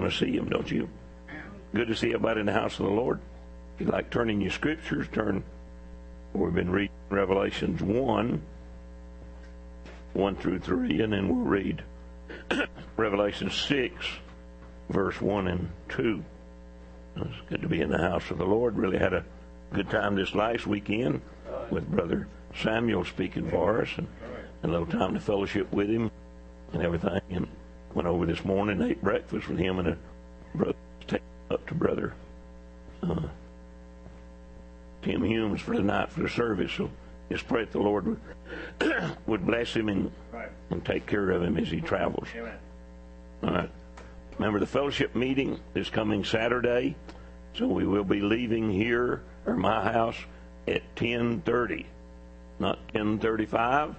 to see him, don't you? Good to see everybody in the house of the Lord. If you like turning your scriptures, we've been reading Revelations 1 through 3, and then we'll read Revelation 6, verse 1 and 2. It's good to be in the house of the Lord. Really had a good time this last weekend with Brother Samuel speaking for us, and a little time to fellowship with him and everything. And went over this morning, ate breakfast with him, and a brother taken up to Brother Tim Humes for the night for the service. So just pray that the Lord would bless him and take care of him as he travels. Amen. All right. Remember, the fellowship meeting is coming Saturday, so we will be leaving here, or my house, at 10:30. Not 10:35,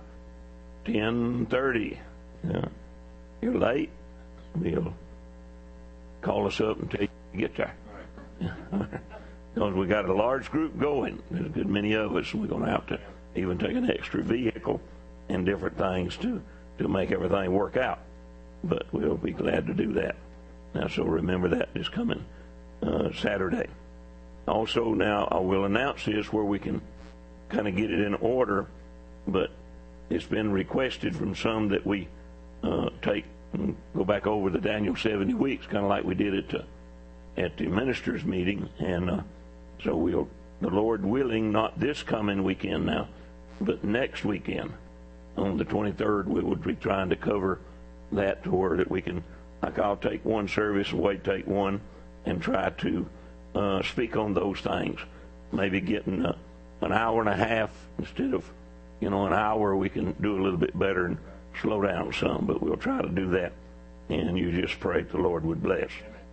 10:30. Yeah. You're late, we'll call us up and tell you to get there. Yeah. Because we got a large group going. There's a good many of us, and we're going to have to even take an extra vehicle and different things to make everything work out. But we'll be glad to do that. Now, so remember that is coming Saturday. Also, now I will announce this where we can kind of get it in order, but it's been requested from some that we take and go back over the Daniel 70 weeks, kind of like we did at the ministers' meeting, and so we'll, the Lord willing, not this coming weekend now, but next weekend on the 23rd, we would be trying to cover that to where that we can, like I'll take one service, Wade take one, and try to speak on those things. Maybe getting an hour and a half instead of, an hour. We can do a little bit better and slow down some, but we'll try to do that. And you just pray the Lord would bless.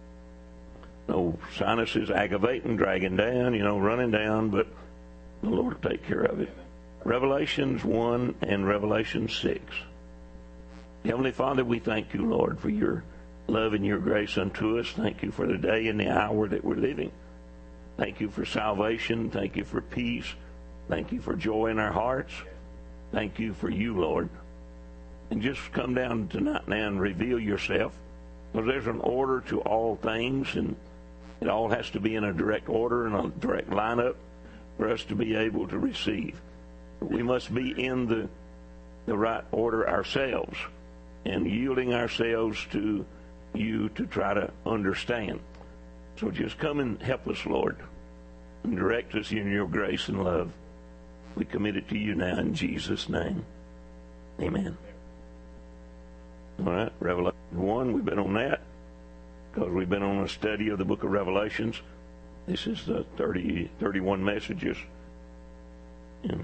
No sinuses aggravating, dragging down, running down, but the Lord will take care of it. Revelations 1 and Revelation 6. Heavenly Father, we thank you, Lord, for your love and your grace unto us. Thank you for the day and the hour that we're living. Thank you for salvation. Thank you for peace. Thank you for joy in our hearts. Thank you for you, Lord. And just come down tonight now and reveal yourself. Because there's an order to all things, and it all has to be in a direct order and a direct lineup for us to be able to receive. We must be in the right order ourselves and yielding ourselves to you to try to understand. So just come and help us, Lord, and direct us in your grace and love. We commit it to you now in Jesus' name. Amen. All right, Revelation 1, we've been on that because we've been on a study of the book of Revelations. This is the 31 messages. And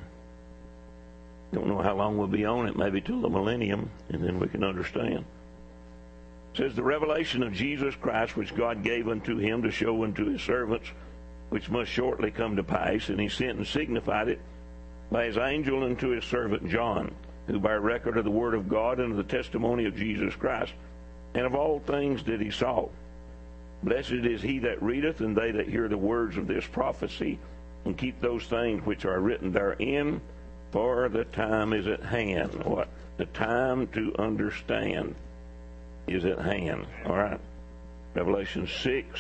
don't know how long we'll be on it, maybe till the millennium, and then we can understand. It says, the revelation of Jesus Christ, which God gave unto him to show unto his servants, which must shortly come to pass, and he sent and signified it by his angel unto his servant John, who by record of the word of God and of the testimony of Jesus Christ, and of all things that he saw. Blessed is he that readeth, and they that hear the words of this prophecy, and keep those things which are written therein, for the time is at hand. What? The time to understand is at hand. All right. Revelation 6,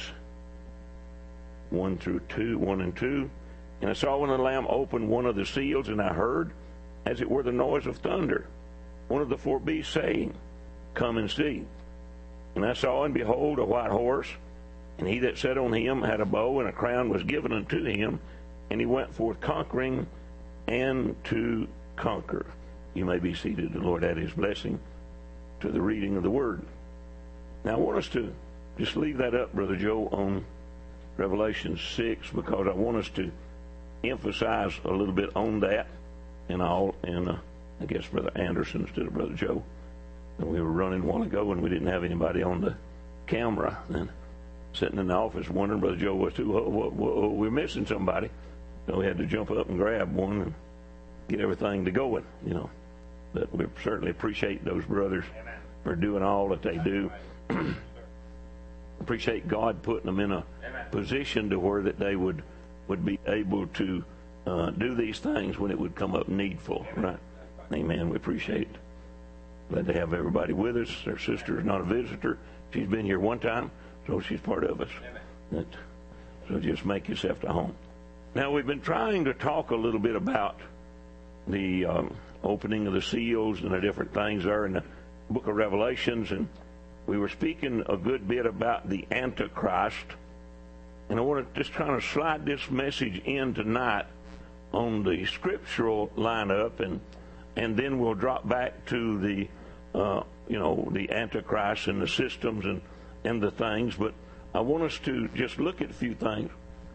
1 and 2. And I saw when the Lamb opened one of the seals, and I heard, as it were the noise of thunder, one of the four beasts saying, Come and see. And I saw, and behold, a white horse, and he that sat on him had a bow, and a crown was given unto him, and he went forth conquering and to conquer. You may be seated. The Lord add his blessing to the reading of the word. Now I want us to just leave that up, Brother Joe, on Revelation 6, because I want us to emphasize a little bit on that and all. And I guess Brother Anderson instead of Brother Joe. And we were running a while ago, and we didn't have anybody on the camera. And sitting in the office wondering, Brother Joe was too, we're missing somebody. So we had to jump up and grab one and get everything to going, But we certainly appreciate those brothers for doing all that they do. Appreciate God putting them in a position to where that they would be able to do these things when it would come up needful, right? Amen. We appreciate it. Glad to have everybody with us. Our sister is not a visitor. She's been here one time. So she's part of us. So just make yourself to home. Now, we've been trying to talk a little bit about the opening of the seals and the different things there in the book of Revelations, and we were speaking a good bit about the Antichrist. And I want to just try to slide this message in tonight on the scriptural lineup, and then we'll drop back to the the Antichrist and the systems and the things. But I want us to just look at a few things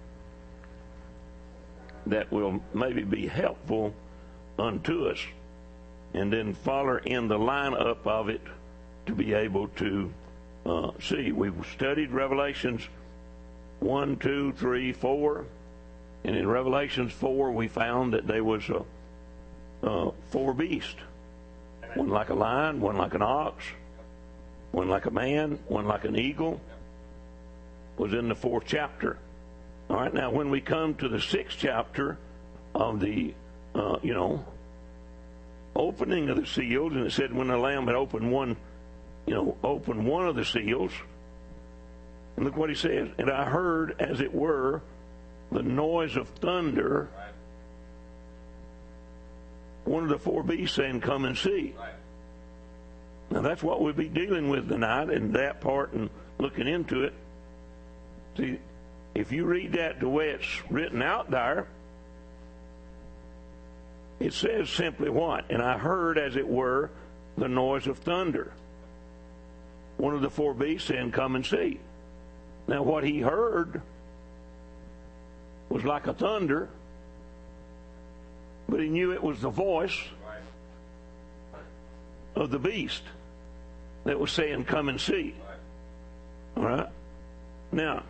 that will maybe be helpful unto us, and then follow in the lineup of it to be able to see. We've studied Revelations 1, 2, 3, 4, and in Revelations 4 we found that there was four beasts. One like a lion, one like an ox, one like a man, one like an eagle. Was in the 4th chapter. All right, now when we come to the 6th chapter of the opening of the seals, and it said when the Lamb had opened one of the seals, and look what he says, and I heard as it were the noise of thunder. One of the four beasts saying, "Come and see." Now that's what we'll be dealing with tonight, and that part and looking into it. See, if you read that the way it's written out there, it says simply what? And I heard, as it were, the noise of thunder. One of the four beasts saying, "Come and see." Now what he heard was like a thunder, but he knew it was the voice of the beast that was saying, "Come and see." All right? Now,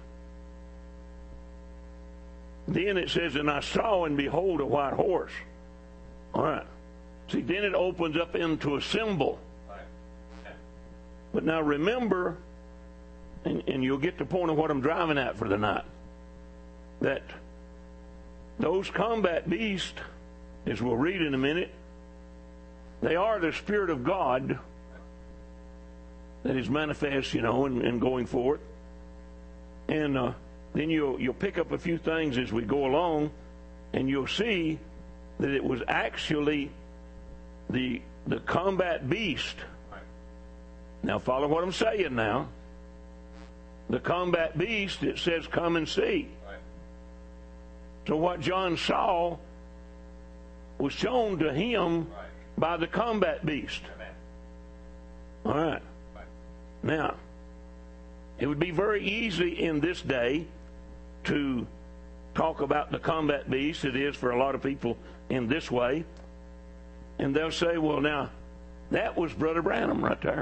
then it says, and I saw and behold a white horse. All right. See, then it opens up into a symbol. But now remember, and you'll get the point of what I'm driving at for the night, that those combat beasts, as we'll read in a minute, they are the Spirit of God that is manifest, and going forth. And then you'll pick up a few things as we go along, and you'll see that it was actually the combat beast. Now follow what I'm saying now. The combat beast, it says, "Come and see." So what John saw was shown to him by the combat beast. All right. Now, it would be very easy in this day to talk about the combat beast. It is for a lot of people in this way. And they'll say, well, now, that was Brother Branham right there,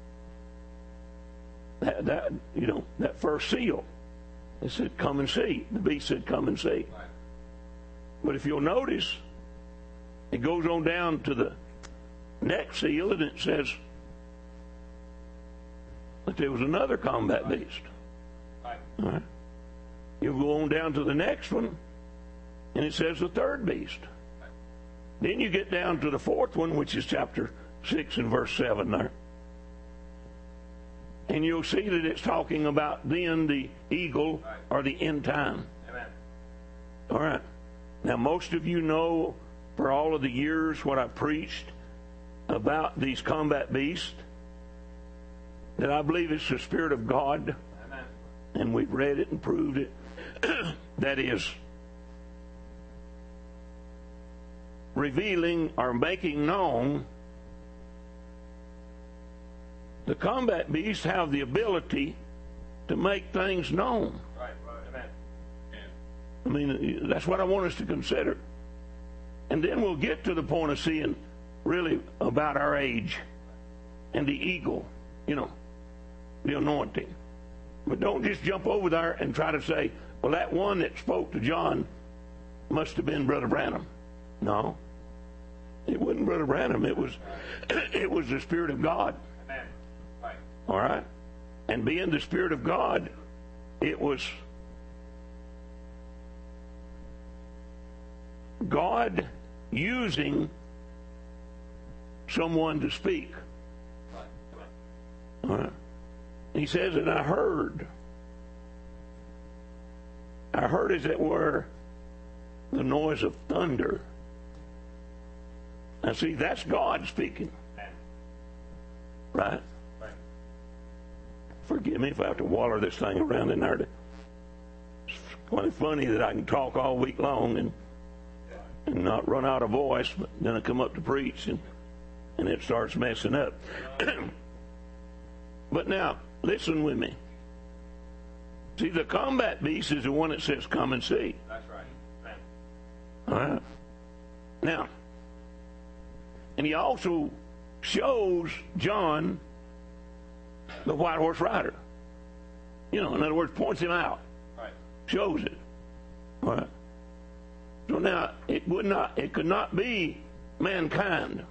That first seal. It said, "Come and see." The beast said, "Come and see." But if you'll notice, it goes on down to the next seal, and it says that there was another combat beast. All right. You go on down to the next one, and it says the third beast. Then you get down to the 4th one, which is chapter 6 and verse 7 there. And you'll see that it's talking about then the eagle or the end time. Amen. All right. Now, most of you know for all of the years what I've preached about these combat beasts, that I believe it's the Spirit of God. Amen. And we've read it and proved it. That is revealing or making known. The combat beasts have the ability to make things known. Right. Amen. I mean, that's what I want us to consider. And then we'll get to the point of seeing really about our age and the eagle, the anointing. But don't just jump over there and try to say, well, that one that spoke to John must have been Brother Branham. No. It wasn't Brother Branham. It was the Spirit of God. Amen. Right. All right? And being the Spirit of God, it was God using someone to speak. All right. He says, and I heard. I heard as it were the noise of thunder. Now see, that's God speaking. Right? Forgive me if I have to waller this thing around in there. It's quite funny that I can talk all week long and not run out of voice, but then I come up to preach and it starts messing up. But now, listen with me. See, the combat beast is the one that says, come and see. That's right. All right. Now, and he also shows John the white horse rider. You know, in other words, points him out. Right. Shows it. All right. So now, it could not be mankind.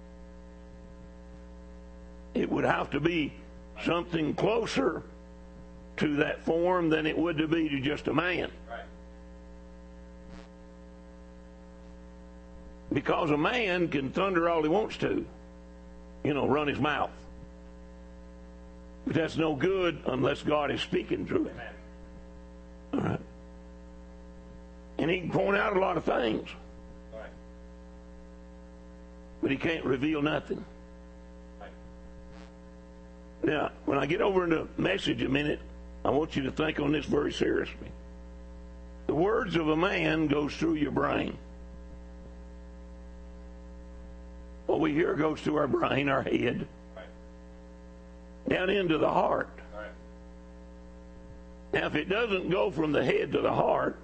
It would have to be something closer to that form than it would to be to just a man. Right. Because a man can thunder all he wants to, you know, run his mouth. But that's no good unless God is speaking through it. All right. And he can point out a lot of things. Right. But he can't reveal nothing. Right. Now, when I get over into message a minute, I want you to think on this very seriously. The words of a man goes through your brain. What we hear goes through our brain, our head, Right. down into the heart. Right. Now, if it doesn't go from the head to the heart,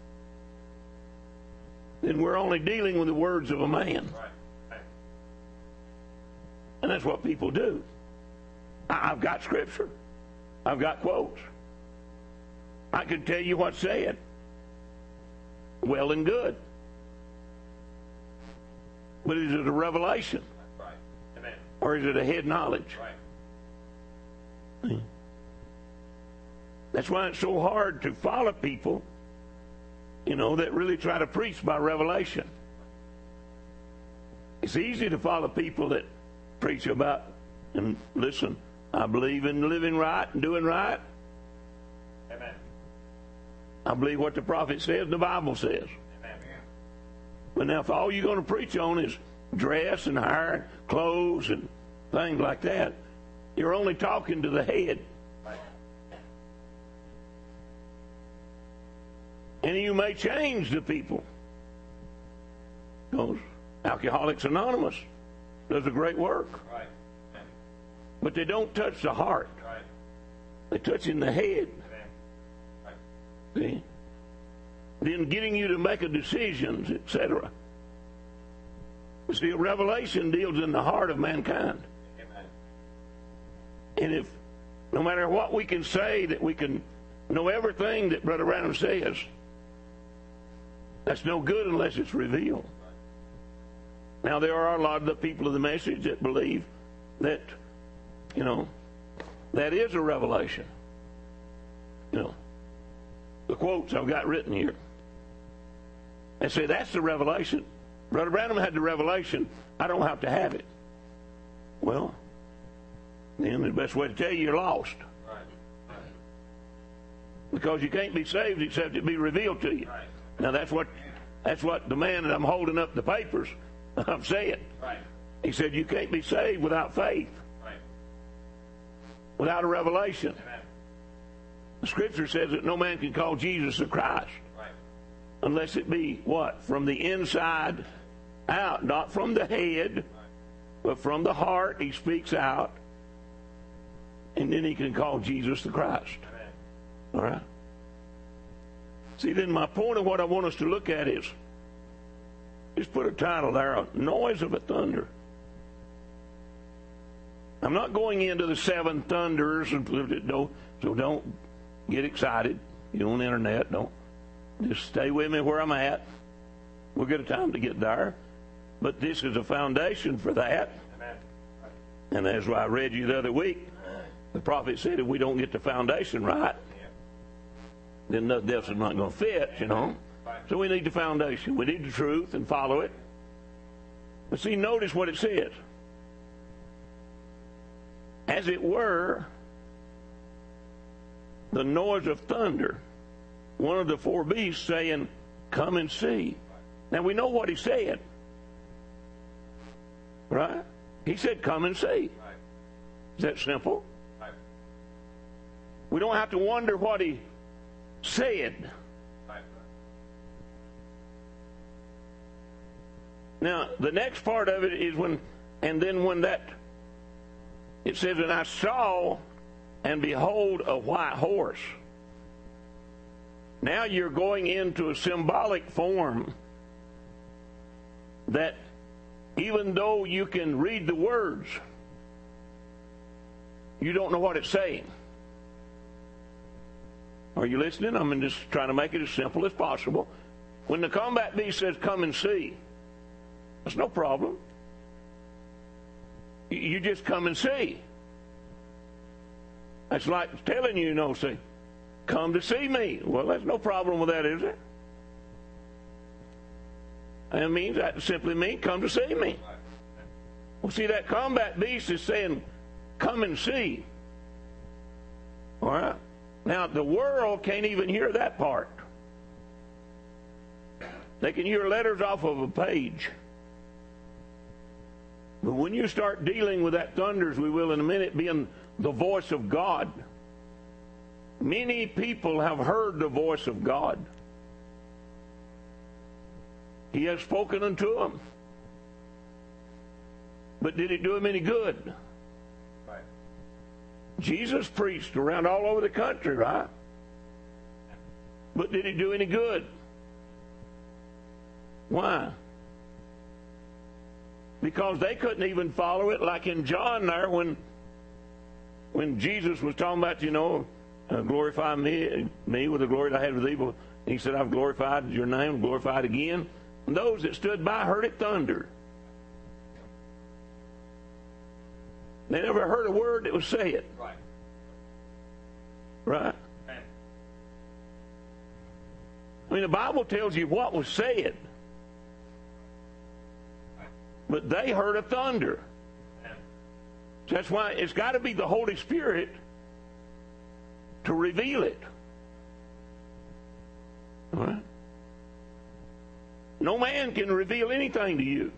then we're only dealing with the words of a man. Right. Right. And that's what people do. I've got scripture. I've got quotes. I can tell you what's said. Well and good. But is it a revelation? Right. Amen. Or is it a head knowledge? Right. That's why it's so hard to follow people, you know, that really try to preach by revelation. It's easy to follow people that preach about, and listen, I believe in living right and doing right. Amen. I believe what the prophet says, the Bible says. Amen. But now if all you're going to preach on is dress and hair, clothes and things like that, you're only talking to the head. Right. And you may change the people. Because Alcoholics Anonymous does a great work. Right. But they don't touch the heart. Right. They touch in the head. Amen. Right. See? Then getting you to make a decisions, etc. See, revelation deals in the heart of mankind. Amen. And if, no matter what we can say, that we can know everything that Brother Branham says, that's no good unless it's revealed. Now, there are a lot of the people of the message that believe that, you know, that is a revelation. You know, the quotes I've got written here. They say that's the revelation. Brother Branham had the revelation. I don't have to have it. Well, then the best way to tell you you're lost. Right. Right. Because you can't be saved except it be revealed to you. Right. Now that's what the man that I'm holding up the papers, I'm saying. Right. He said you can't be saved without faith, Right. without a revelation. Amen. The scripture says that no man can call Jesus the Christ Right. unless it be what? From the inside out, not from the head, but from the heart he speaks out, and then he can call Jesus the Christ. Amen. All right? See, then my point of what I want us to look at is, just put a title there, a noise of a thunder. I'm not going into the seven thunders, so don't get excited. You're on the internet. Don't. Just stay with me where I'm at. We'll get a time to get there. But this is a foundation for that. Amen. And as I read you the other week, the prophet said if we don't get the foundation right, then nothing else is not going to fit, you know. So we need the foundation. We need the truth and follow it. But see, notice what it says. As it were, the noise of thunder. one of the four beasts saying, "Come and see." Now we know what he said. Right? He said, "Come and see." Is that simple? We don't have to wonder what he said. Now, the next part of it is when it says, "And I saw, and behold, a white horse." Now you're going into a symbolic form that even though you can read the words, you don't know what it's saying. Are you listening? I'm just trying to make it as simple as possible. When the combat beast says, "Come and see," that's no problem. You just come and see. That's like telling you, say, "Come to see me." Well, there's no problem with that, is there? That simply means, "Come to see me." Well, see, that combat beast is saying, "Come and see." All right? Now, the world can't even hear that part. They can hear letters off of a page. But when you start dealing with that thunder, as we will in a minute, being the voice of God, many people have heard the voice of God. He has spoken unto them. But did it do them any good? Right. Jesus preached around all over the country, right? But did it do any good? Why? Because they couldn't even follow it, like in John there, when Jesus was talking about, glorify me with the glory that I had with thee. And he said, "I've glorified your name, glorified again." And those that stood by heard it thunder. They never heard a word that was said. Right. Right? The Bible tells you what was said. But they heard a thunder. That's why it's got to be the Holy Spirit to reveal it. All right? No man can reveal anything to you.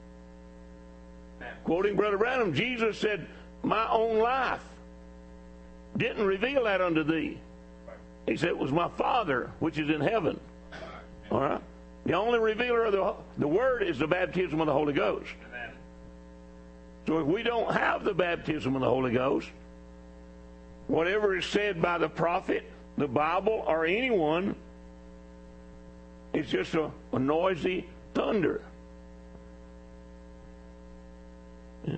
Quoting Brother Branham, Jesus said, "My own life didn't reveal that unto thee." He said, "It was my Father which is in heaven." All right? The only revealer of the Word is the baptism of the Holy Ghost. Amen. So if we don't have the baptism of the Holy Ghost, whatever is said by the prophet, the Bible, or anyone, it's just a noisy thunder. Yeah.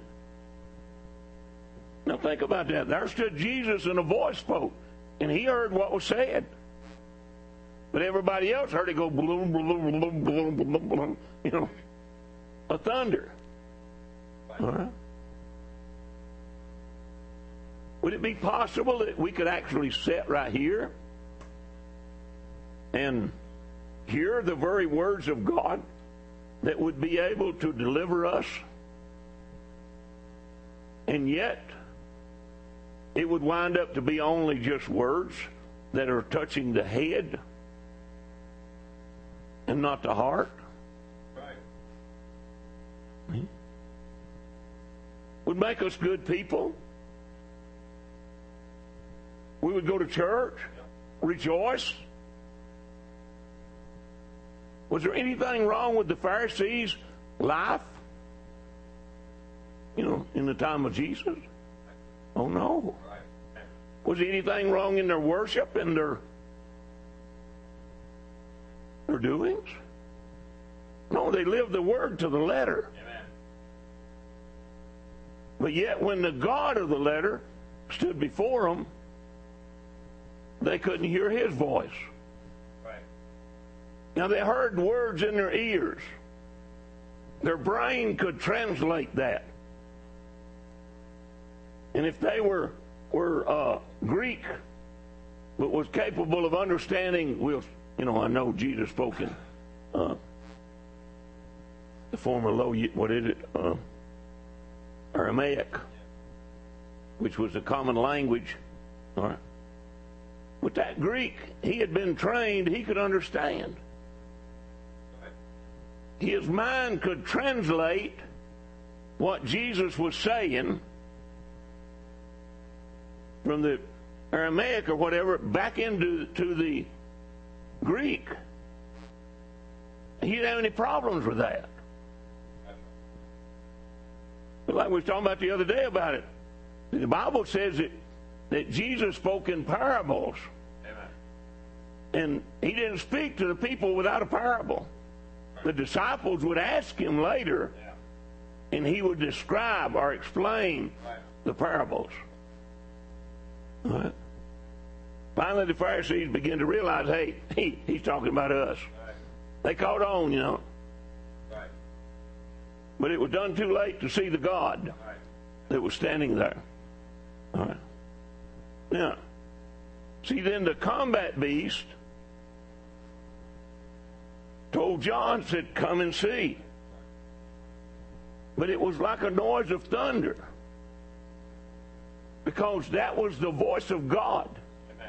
Now think about that. There stood Jesus and a voice spoke, and he heard what was said. But everybody else heard it go bloom, bloom, bloom, bloom, bloom, bloom, a thunder. All right? Would it be possible that we could actually sit right here and hear the very words of God that would be able to deliver us, and yet it would wind up to be only just words that are touching the head and not the heart? Right. Would make us good people. We would go to church, rejoice. Was there anything wrong with the Pharisees' life? In the time of Jesus? Oh, no. Was there anything wrong in their worship and their doings? No, they lived the Word to the letter. Amen. But yet when the God of the letter stood before them, they couldn't hear His voice. Right. Now they heard words in their ears. Their brain could translate that. And if they were Greek, but was capable of understanding, I know Jesus spoke in the former Aramaic, which was a common language. All right. But But that Greek, he had been trained, he could understand. His mind could translate what Jesus was saying from the Aramaic or whatever back into the Greek. He didn't have any problems with that. But like we were talking about the other day about it, the Bible says that Jesus spoke in parables. Amen. And he didn't speak to the people without a parable. The disciples would ask him later, and he would describe or explain the parables. All right. Finally, the Pharisees began to realize, hey, he's talking about us. Right. They caught on, you know. Right. But it was done too late to see the God Right. that was standing there. All right. Now, see, then the combat beast told John, said, come and see. But it was like a noise of thunder, because that was the voice of God. Amen.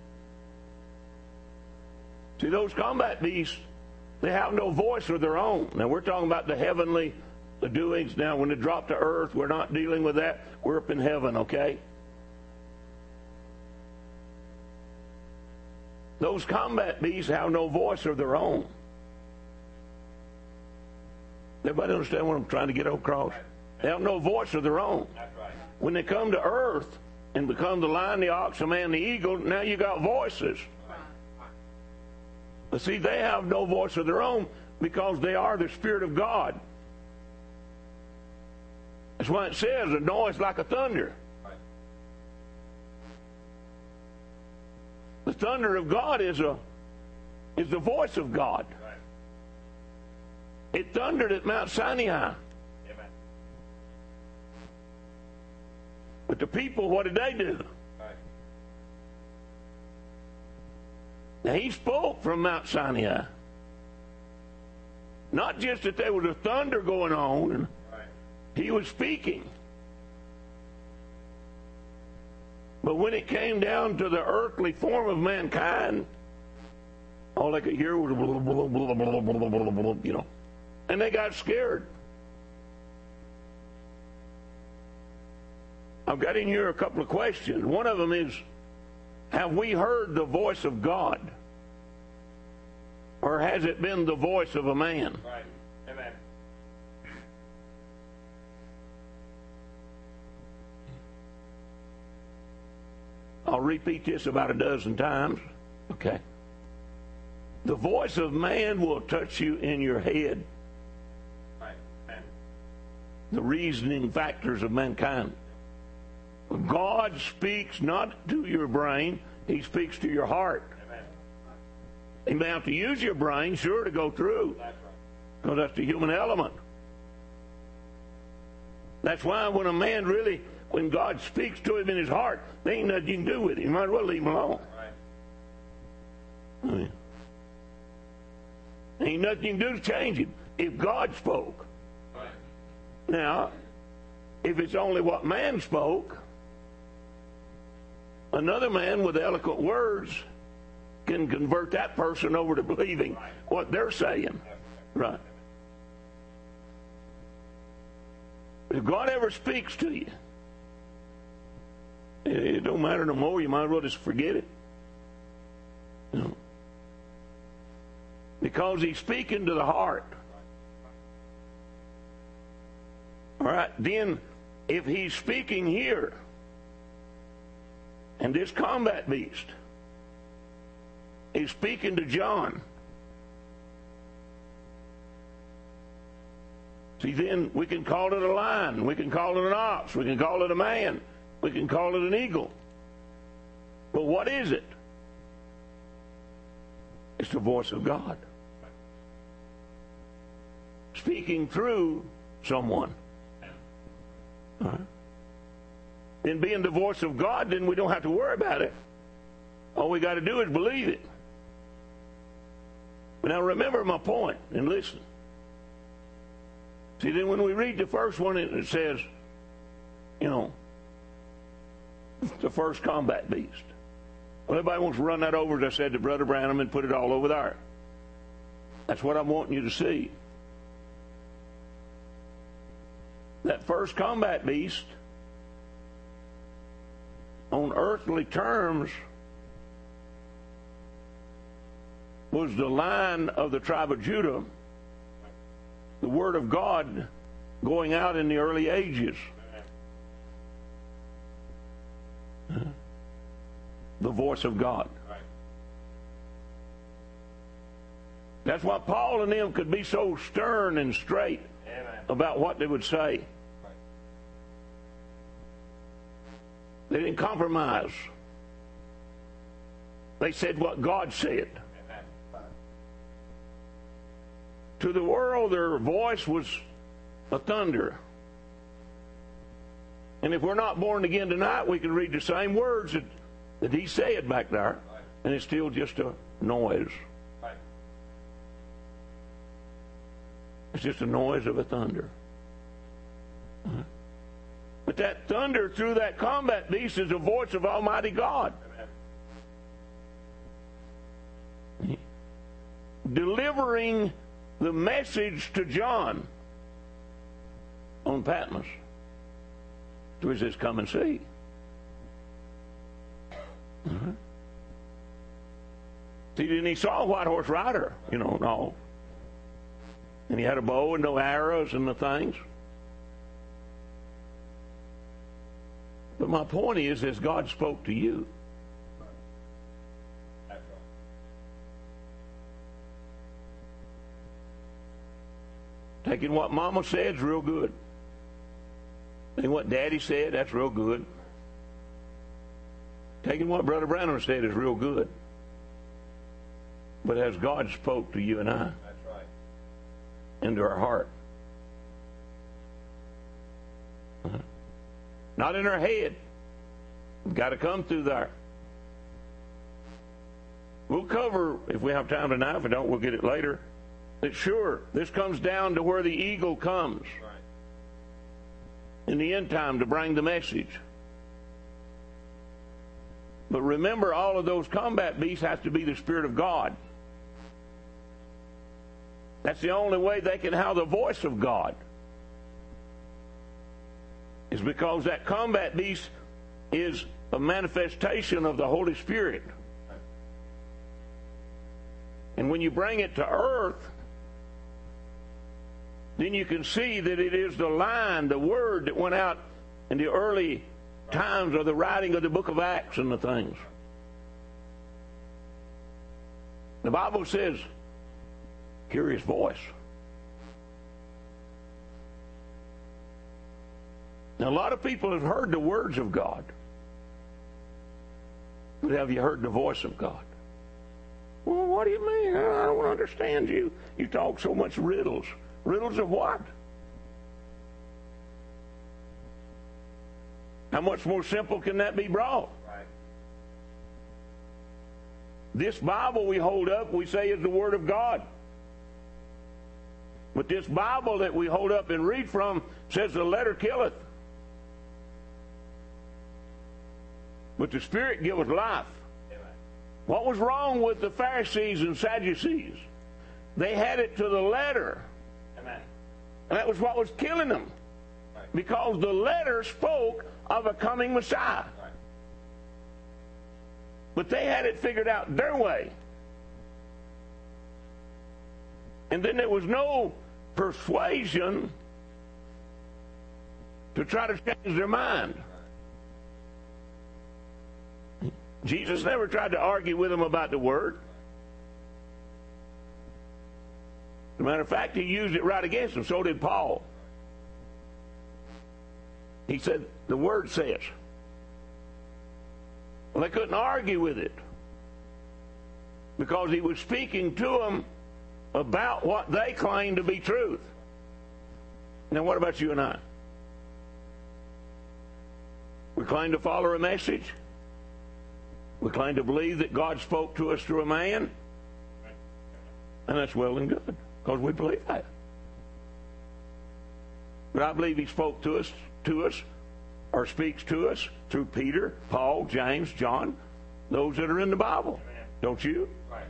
See, those combat beasts, they have no voice of their own. Now, we're talking about the heavenly doings. Now, when they drop to earth, we're not dealing with that. We're up in heaven, okay? Those combat beasts have no voice of their own. Everybody understand what I'm trying to get across? They have no voice of their own. That's right. When they come to earth and become the lion, the ox, the man, the eagle, now you got voices. But see, they have no voice of their own because they are the Spirit of God. That's why it says a noise like a thunder. Right. The thunder of God is the voice of God. Right. It thundered at Mount Sinai. Amen. But the people, what did they do? Right. Now, he spoke from Mount Sinai. Not just that there was a thunder going on, and Right. he was speaking. But when it came down to the earthly form of mankind, all they could hear was blah, blah, blah, blah, blah, blah, blah, blah, you know. And they got scared. I've got in here a couple of questions. One of them is, have we heard the voice of God? Or has it been the voice of a man? Right. Amen. I'll repeat this about a dozen times. Okay. The voice of man will touch you in your head. Right. Amen. The reasoning factors of mankind. God speaks not to your brain, he speaks to your heart. Amen. You may have to use your brain, sure, to go through, That's right. because that's the human element. That's why when a man really, when God speaks to him in his heart, there ain't nothing you can do with him. You might as well leave him alone. Right. I mean, ain't nothing you can do to change him if God spoke. Right. Now, if it's only what man spoke, another man with eloquent words can convert that person over to believing what they're saying. Right. If God ever speaks to you, it don't matter no more. You might as well just forget it. You know? Because he's speaking to the heart. All right. Then, if he's speaking here, and this combat beast is speaking to John, see, then we can call it a lion, we can call it an ox, we can call it a man, we can call it an eagle. But what is it? It's the voice of God speaking through someone. All right. Then being the voice of God, then we don't have to worry about it. All we got to do is believe it. But now remember my point and listen. See, then when we read the first one, it says, you know, the first combat beast. Well, everybody wants to run that over, as I said to Brother Branham, and put it all over there. That's what I'm wanting you to see. That first combat beast, on earthly terms, was the Lion of the tribe of Judah, the Word of God going out in the early ages. The voice of God. That's why Paul and them could be so stern and straight about what they would say. They didn't compromise. They said what God said. To the world, their voice was a thunder. And if we're not born again tonight, we can read the same words that he said back there, and it's still just a noise. It's just a noise of a thunder. But that thunder through that combat beast is the voice of Almighty God. Delivering the message to John on Patmos. So he says, come and see. See, then he saw a white horse rider, and all. And he had a bow and no arrows and the things. But my point is, as God spoke to you, taking what Mama said is real good. Taking what Daddy said, that's real good. Taking what Brother Branham said is real good. But as God spoke to you and I, That's right. into our heart. Not in our head. We've got to come through there. We'll cover, if we have time tonight. If we don't, we'll get it later. That sure, this comes down to where the eagle comes. Right. In the end time to bring the message. But remember, all of those combat beasts have to be the Spirit of God. That's the only way they can have the voice of God. Is because that combat beast is a manifestation of the Holy Spirit. And when you bring it to earth, then you can see that it is the line, the word that went out in the early times of the writing of the book of Acts and the things. The Bible says, hear his voice. Now, a lot of people have heard the words of God. But have you heard the voice of God? Well, what do you mean? I don't understand you. You talk so much riddles. Riddles of what? How much more simple can that be brought? Right. This Bible we hold up, we say is the Word of God. But this Bible that we hold up and read from says the letter killeth. But the Spirit giveth life. Amen. What was wrong with the Pharisees and Sadducees? They had it to the letter. Amen. And that was what was killing them. Right. Because the letter spoke of a coming Messiah. Right. But they had it figured out their way. And then there was no persuasion to try to change their mind. Jesus never tried to argue with them about the Word. As a matter of fact, he used it right against them. So did Paul. He said, the Word says. Well, they couldn't argue with it. Because he was speaking to them about what they claimed to be truth. Now, what about you and I? We claim to follow a message. We claim to believe that God spoke to us through a man. And that's well and good, because we believe that. But I believe he spoke to us, or speaks to us through Peter, Paul, James, John, those that are in the Bible. Amen. Don't you? Right.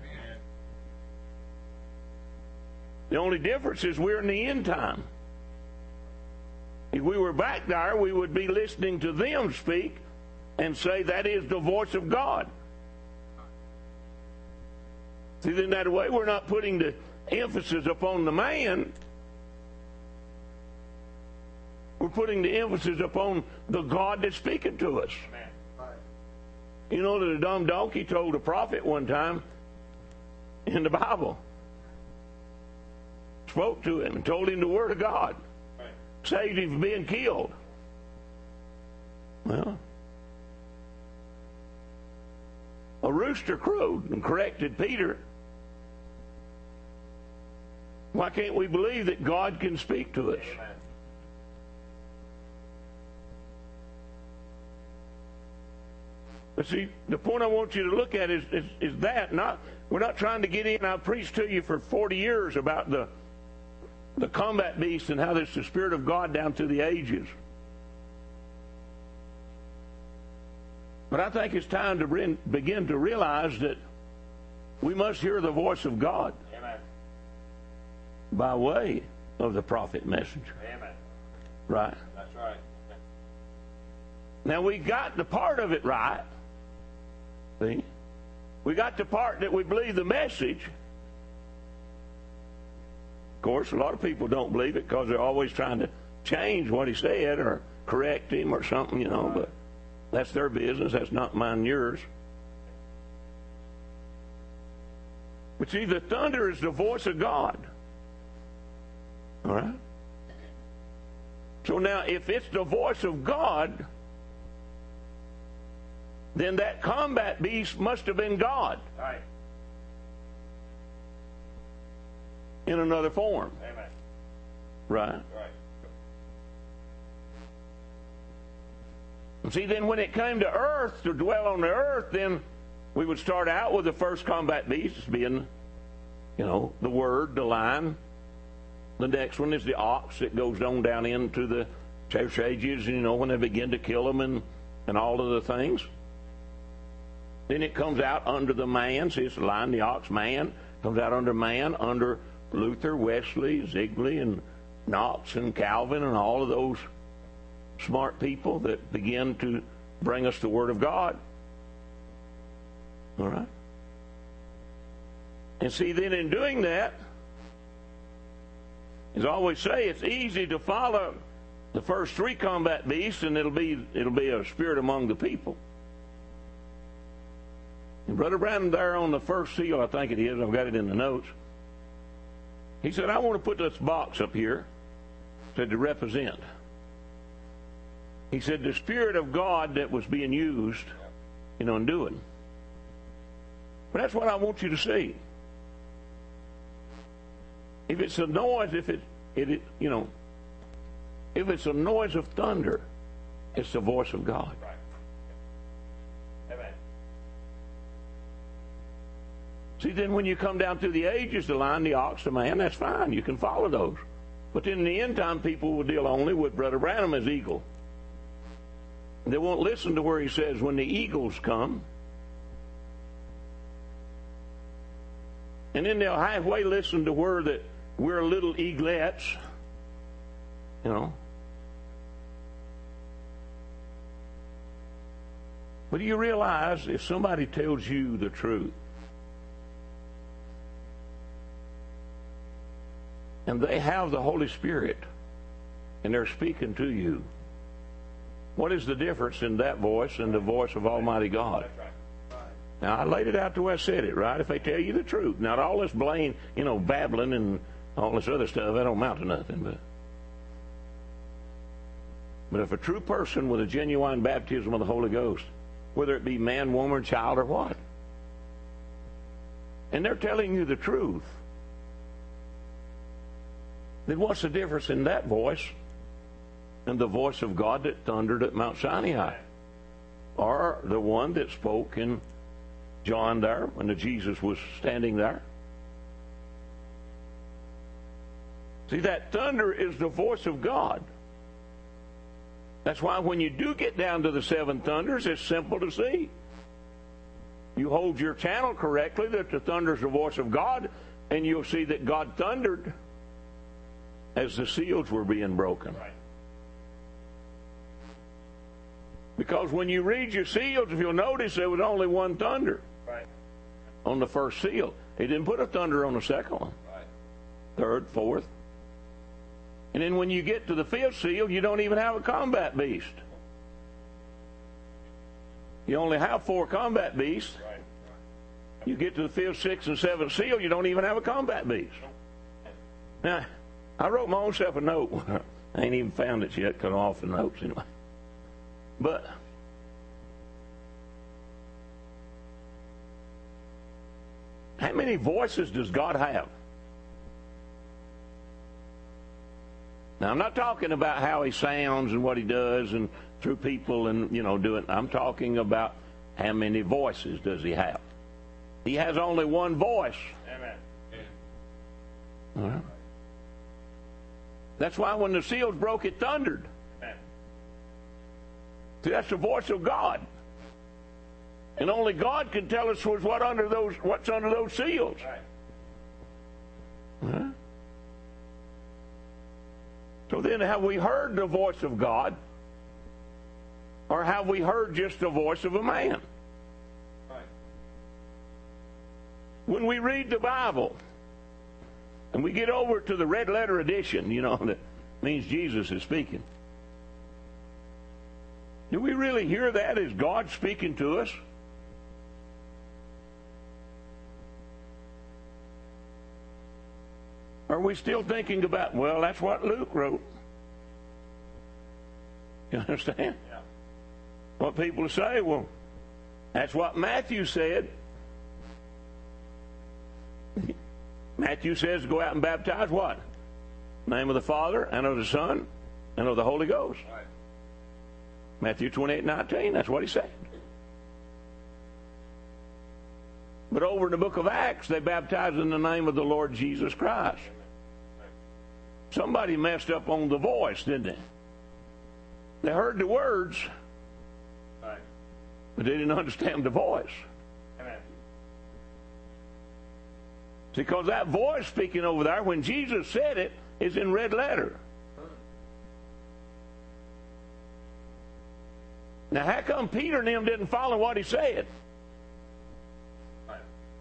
The only difference is we're in the end time. If we were back there, we would be listening to them speak and say that is the voice of God. See, then that way we're not putting the emphasis upon the man. We're putting the emphasis upon the God that's speaking to us. Amen. You know that a dumb donkey told a prophet one time in the Bible. Spoke to him and told him the word of God. Right. Saved him from being killed. Well, a rooster crowed and corrected Peter. Why can't we believe that God can speak to us? Amen. But see, the point I want you to look at is that we're not trying to get in. I've preached to you for 40 years about the combat beast and how there's the Spirit of God down through the ages. But I think it's time to begin to realize that we must hear the voice of God. Amen. By way of the prophet messenger. Amen. Right. That's right. Now we got the part of it right. See? We got the part that we believe the message. Of course, a lot of people don't believe it because they're always trying to change what he said or correct him or something, you know, but that's their business. That's not mine and yours. But see, the thunder is the voice of God. All right? So now, if it's the voice of God, then that combat beast must have been God. Right. In another form. Amen. Right? Right. And see, then when it came to earth, to dwell on the earth, then we would start out with the first combat beast as being, you know, the word, the lion. The next one is the ox that goes on down into the church ages, you know, when they begin to kill them and all of the things. Then it comes out under the man. See, it's the lion, the ox, man. Comes out under man, under Luther, Wesley, Zwingli, and Knox, and Calvin, and all of those smart people that begin to bring us the Word of God. All right? And see, then in doing that, as I always say, it's easy to follow the first three combat beasts, and it'll be a spirit among the people. And Brother Branham there on the first seal, I think it is, I've got it in the notes, he said, I want to put this box up here, said to represent. He said, the Spirit of God that was being used, you know, in doing. But that's what I want you to see. If it's a noise, if it's a noise of thunder, it's the voice of God. Right. Amen. See, then when you come down through the ages, the lion, the ox, the man, that's fine. You can follow those. But then in the end time, people will deal only with Brother Branham as eagle. They won't listen to where he says, when the eagles come. And then they'll halfway listen to where that we're little eaglets, you know. But do you realize if somebody tells you the truth, and they have the Holy Spirit, and they're speaking to you, what is the difference in that voice and the voice of Almighty God? That's right. Now, I laid it out the way I said it, right? If they tell you the truth. Now, all this blame, you know, babbling and all this other stuff, that don't amount to nothing. But if a true person with a genuine baptism of the Holy Ghost, whether it be man, woman, child, or what, and they're telling you the truth, then what's the difference in that voice and the voice of God that thundered at Mount Sinai? Or the one that spoke in John there when Jesus was standing there? See, that thunder is the voice of God. That's why when you do get down to the seven thunders, it's simple to see. You hold your channel correctly, that the thunder is the voice of God, and you'll see that God thundered as the seals were being broken. Right. Because when you read your seals, if you'll notice, there was only one thunder. Right. On the first seal. He didn't put a thunder on the second one. Right. Third, fourth. And then when you get to the fifth seal, you don't even have a combat beast. You only have 4 combat beasts. Right. You get to the 5th, 6th, and 7th seal, you don't even have a combat beast. Now, I wrote my own self a note. I ain't even found it yet, because I'm off the notes anyway. But how many voices does God have? Now, I'm not talking about how he sounds and what he does and through people and, doing. I'm talking about how many voices does he have. He has only one voice. Amen. All right. That's why when the seals broke, it thundered. Amen. See, that's the voice of God. And only God can tell us what's under those seals. Right. Huh? So then, have we heard the voice of God? Or have we heard just the voice of a man? Right. When we read the Bible, and we get over to the red letter edition, that means Jesus is speaking. Do we really hear that as God speaking to us? Are we still thinking about, well, that's what Luke wrote? You understand? Yeah. What people say, well, that's what Matthew said. Matthew says to go out and baptize what? In the name of the Father, and of the Son, and of the Holy Ghost. Right. Matthew 28:19, that's what he said. But over in the book of Acts, they baptized in the name of the Lord Jesus Christ. Somebody messed up on the voice, didn't they? They heard the words, Right. but they didn't understand the voice. Amen. Because that voice speaking over there, when Jesus said it, is in red letter. Now, how come Peter and them didn't follow what he said? Right.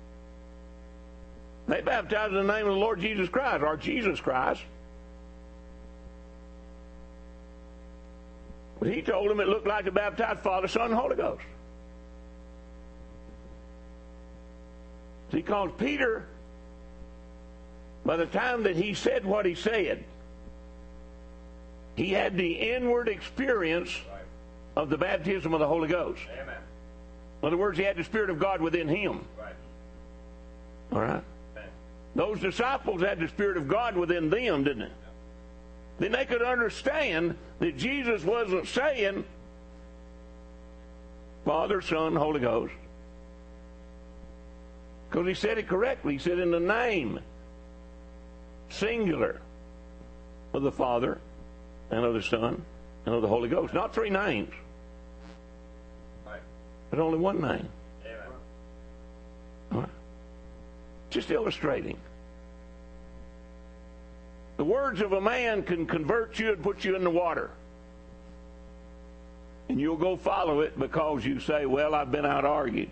They baptized in the name of the Lord Jesus Christ, or Jesus Christ. But he told them it looked like to baptize Father, Son, and Holy Ghost. See, because Peter, by the time that he said what he said, he had the inward experience Right. of the baptism of the Holy Ghost. Amen. In other words, he had the Spirit of God within him. Right. All right? Amen. Those disciples had the Spirit of God within them, didn't they? Then they could understand that Jesus wasn't saying Father, Son, Holy Ghost. Because he said it correctly. He said in the name, singular, of the Father, and of the Son, and of the Holy Ghost. Not 3 names, Right. but only one name. Amen. All right? Just illustrating. The words of a man can convert you and put you in the water. And you'll go follow it because you say, well, I've been out-argued.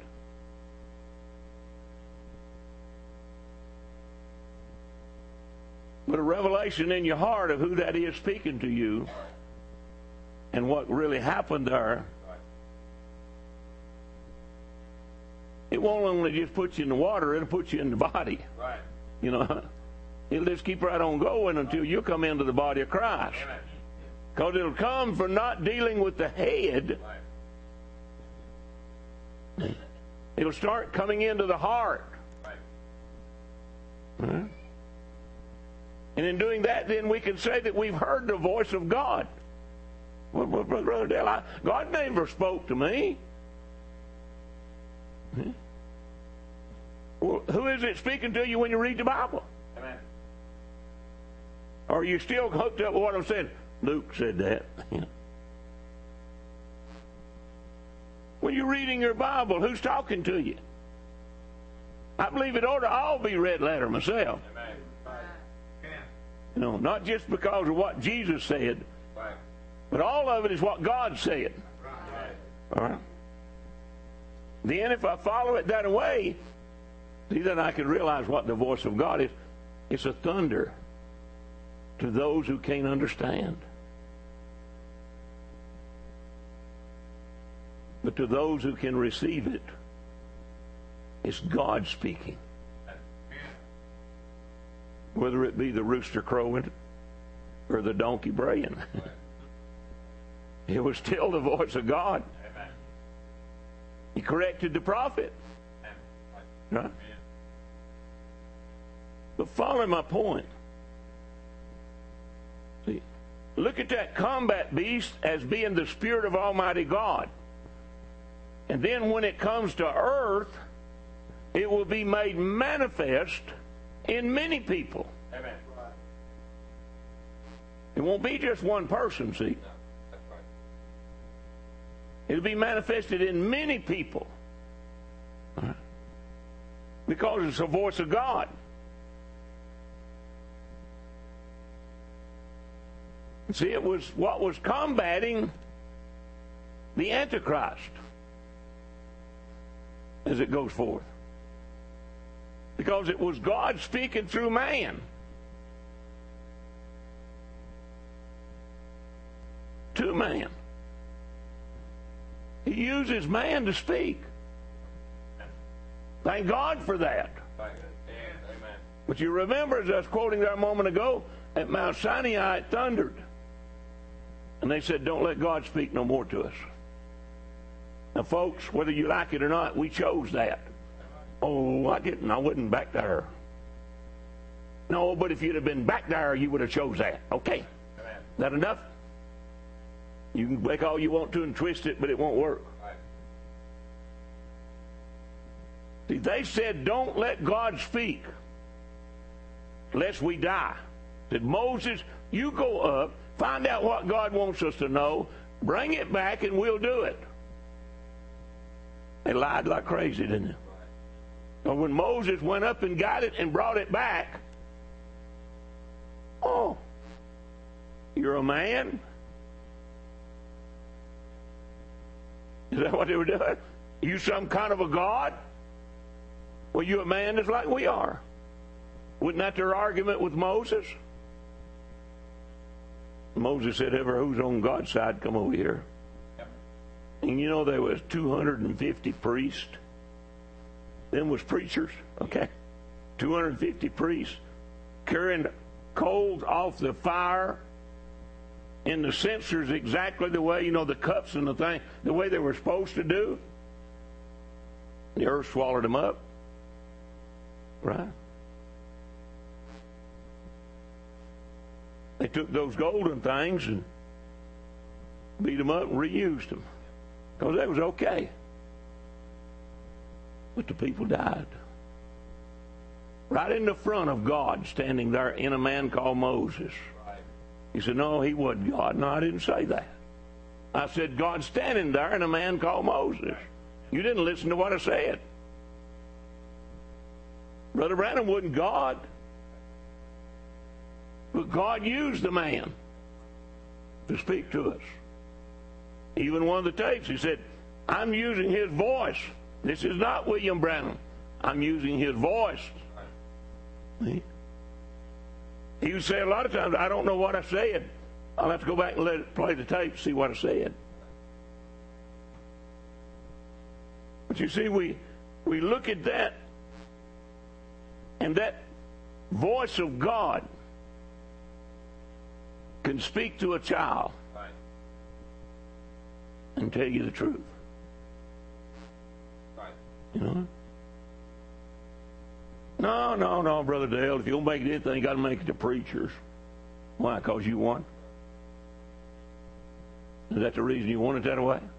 But a revelation in your heart of who that is speaking to you and what really happened there, Right. it won't only just put you in the water, it'll put you in the body. Right. It'll just keep right on going until you come into the body of Christ. Amen. Because it'll come from not dealing with the head. Right. It'll start coming into the heart. Right. Huh? And in doing that, then we can say that we've heard the voice of God. Well, Brother Dale, God never spoke to me. Huh? Well, who is it speaking to you when you read the Bible? Amen. Or are you still hooked up with what I'm saying? Luke said that. When you're reading your Bible, who's talking to you? I believe it ought to all be red letter myself. Amen. You know, not just because of what Jesus said, but all of it is what God said. All right? Then if I follow it that way, see, then I can realize what the voice of God is. It's a thunder to those who can't understand. But to those who can receive it, it's God speaking. Whether it be the rooster crowing or the donkey braying. It was still the voice of God. He corrected the prophet. Right? But follow my point. See, look at that combat beast as being the Spirit of Almighty God. And then when it comes to earth, it will be made manifest in many people. Amen. It won't be just one person, see. That's right. It'll be manifested in many people. Because it's the voice of God. See, it was what was combating the Antichrist as it goes forth. Because it was God speaking through man. To man. He uses man to speak. Thank God for that. Amen. But you remember, as I was quoting there a moment ago, at Mount Sinai it thundered. And they said, don't let God speak no more to us. Now, folks, whether you like it or not, we chose that. Oh, I didn't. I wasn't back there. No, but if you'd have been back there, you would have chose that. Okay. Amen. That enough? You can make all you want to and twist it, but it won't work. Right. See, they said, don't let God speak, lest we die. Said, Moses, you go up, find out what God wants us to know, bring it back, and we'll do it. They lied like crazy, didn't they? But when Moses went up and got it and brought it back, oh, you're a man? Is that what they were doing? You some kind of a god? Well, you a man just like we are. Wasn't that their argument with Moses? Moses said, ever who's on God's side, come over here. Yep. And you know there was 250 priests. Them was preachers, okay? 250 priests carrying coals off the fire in the censers exactly the way, you know, the cups and the thing, the way they were supposed to do. The earth swallowed them up. Right? They took those golden things and beat them up and reused them. Because that was okay. But the people died. Right in the front of God, standing there in a man called Moses. Right. He said, no, he wasn't God. No, I didn't say that. I said, God standing there in a man called Moses. You didn't listen to what I said. Brother Branham wasn't God. But God used the man to speak to us. Even one of the tapes, he said, I'm using his voice. This is not William Branham. I'm using his voice. See? He would say a lot of times, I don't know what I said. I'll have to go back and let it play the tape to see what I said. But you see, we look at that, and that voice of God can speak to a child Right. and tell you the truth. Right. You know? No, Brother Dale. If you'll make it anything, you got to make it to preachers. Why? Because you won? Is that the reason you want it that way?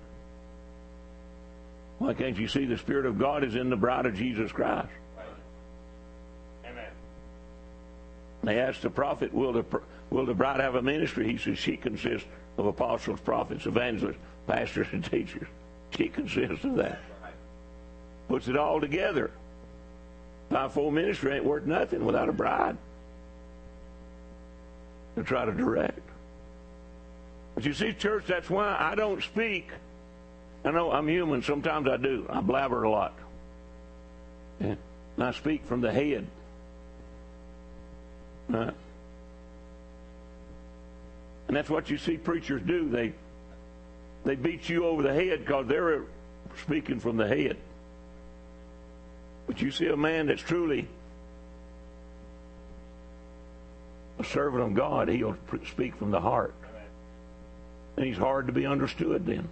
Why can't you see the Spirit of God is in the bride of Jesus Christ? Right. Amen. They asked the prophet, will the bride have a ministry? He says she consists of apostles, prophets, evangelists, pastors, and teachers. She consists of that. Right. Puts it all together. Five-fold ministry ain't worth nothing without a bride to try to direct. But you see, church, that's why I don't speak. I know I'm human. Sometimes I do. I blabber a lot. And I speak from the head. Right? And that's what you see preachers do. They beat you over the head because they're speaking from the head. But you see a man that's truly a servant of God, he'll speak from the heart. And he's hard to be understood then.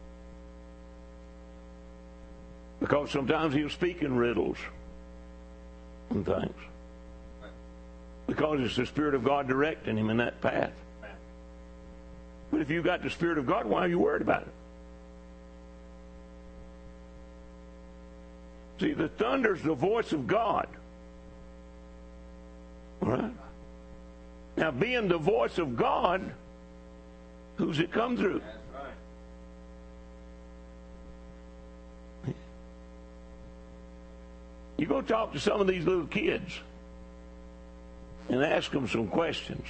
Because sometimes he'll speak in riddles and things. Because it's the Spirit of God directing him in that path. But if you've got the Spirit of God, why are you worried about it? See, the thunder's the voice of God. All right? Now, being the voice of God, who's it come through? That's right. You go talk to some of these little kids and ask them some questions.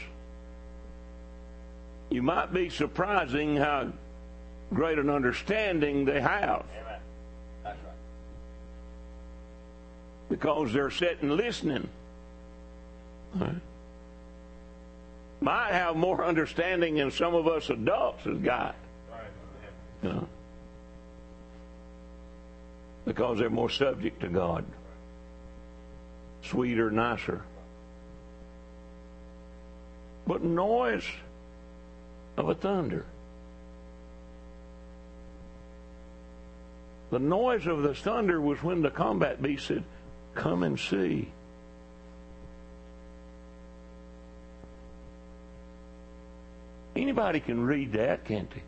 You might be surprising how great an understanding they have. Amen. That's right. Because they're sitting listening. All right? Might have more understanding than some of us adults has got. Right. You know? Because they're more subject to God. Sweeter, nicer. But noise of a thunder. The noise of the thunder was when the combat beast said, "Come and see." Anybody can read that, can't they?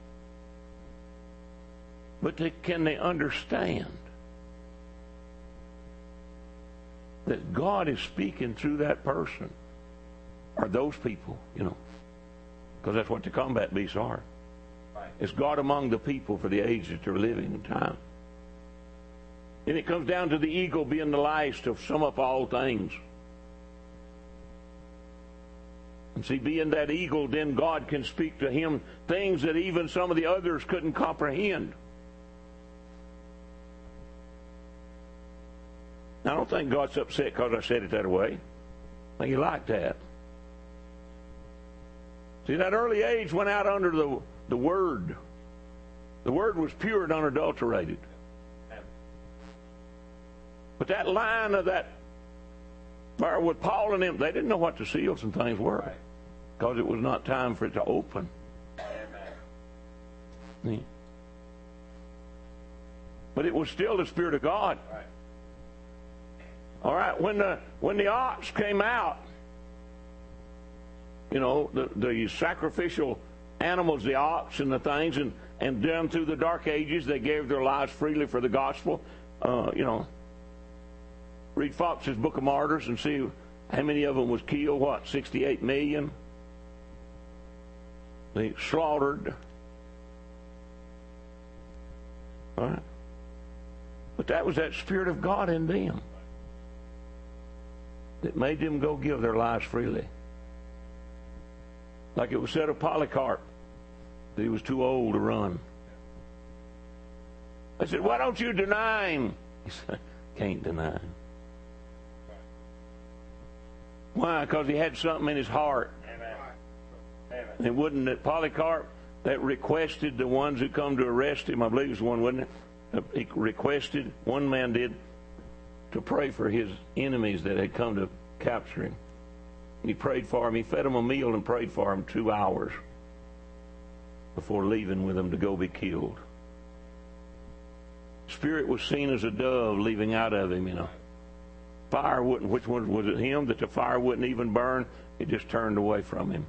But can they understand that God is speaking through that person or those people, you know? Because that's what the combat beasts are. Right. It's God among the people for the age that they're living in time. And it comes down to the eagle being the last to sum up all things. And see, being that eagle, then God can speak to him things that even some of the others couldn't comprehend. Now, I don't think God's upset because I said it that way. I think he liked that. See, that early age went out under the Word. The Word was pure and unadulterated. But that line of that, with Paul and them, they didn't know what the seals and things were. Right. Because it was not time for it to open. Amen. Yeah. But it was still the Spirit of God. Right. All right, when the ox came out, you know, the sacrificial animals, the ox and the things, and down through the dark ages, they gave their lives freely for the gospel. You know, read Fox's Book of Martyrs and see how many of them was killed. What, 68 million? They slaughtered. All right. But that was that Spirit of God in them that made them go give their lives freely. Like it was said of Polycarp, that he was too old to run. I said, "Why don't you deny him?" He said, "Can't deny him." Why? Because he had something in his heart. Amen. Amen. And it wasn't that Polycarp that requested the ones who come to arrest him. I believe it was one, wasn't it? He requested, one man did, to pray for his enemies that had come to capture him. And he prayed for him. He fed him a meal and prayed for him 2 hours before leaving with him to go be killed. Spirit was seen as a dove leaving out of him, you know. Fire wouldn't, which one was it, him, that the fire wouldn't even burn? It just turned away from him.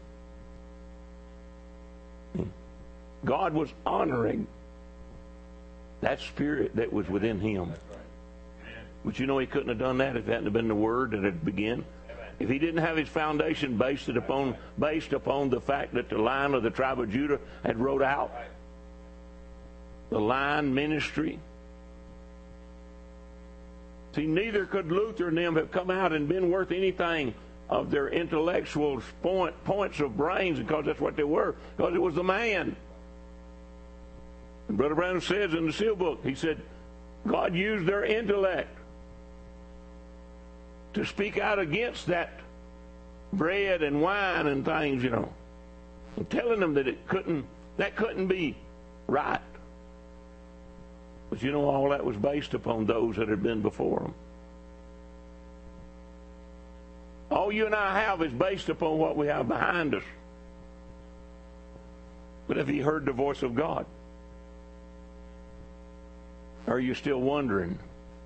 God was honoring that spirit that was within him. That's right. But you know he couldn't have done that if it hadn't been the Word that had begun. If he didn't have his foundation based upon the fact that the Lion of the tribe of Judah had rode out, Right. the Lion ministry. See, neither could Luther and them have come out and been worth anything of their intellectual points of brains, because that's what they were, because it was the man. And Brother Branham says in the seal book, he said, God used their intellect to speak out against that bread and wine and things, you know, and telling them that that couldn't be right. But you know, all that was based upon those that had been before them. All you and I have is based upon what we have behind us. But have you heard the voice of God? Or are you still wondering?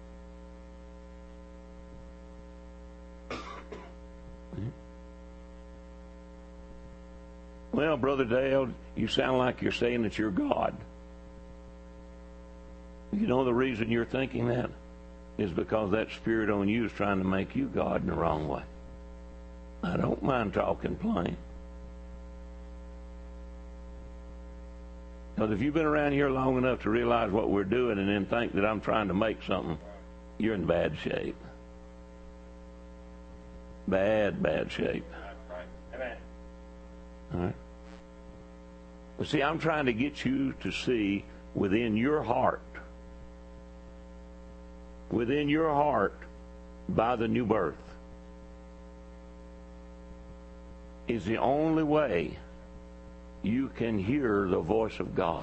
Well, Brother Dale, you sound like you're saying that you're God. You know the reason you're thinking that is because that spirit on you is trying to make you God in the wrong way. I don't mind talking plain. Because if you've been around here long enough to realize what we're doing and then think that I'm trying to make something, you're in bad shape. Bad shape. Right. Amen. All right? But see, I'm trying to get you to see within your heart, by the new birth, is the only way you can hear the voice of God.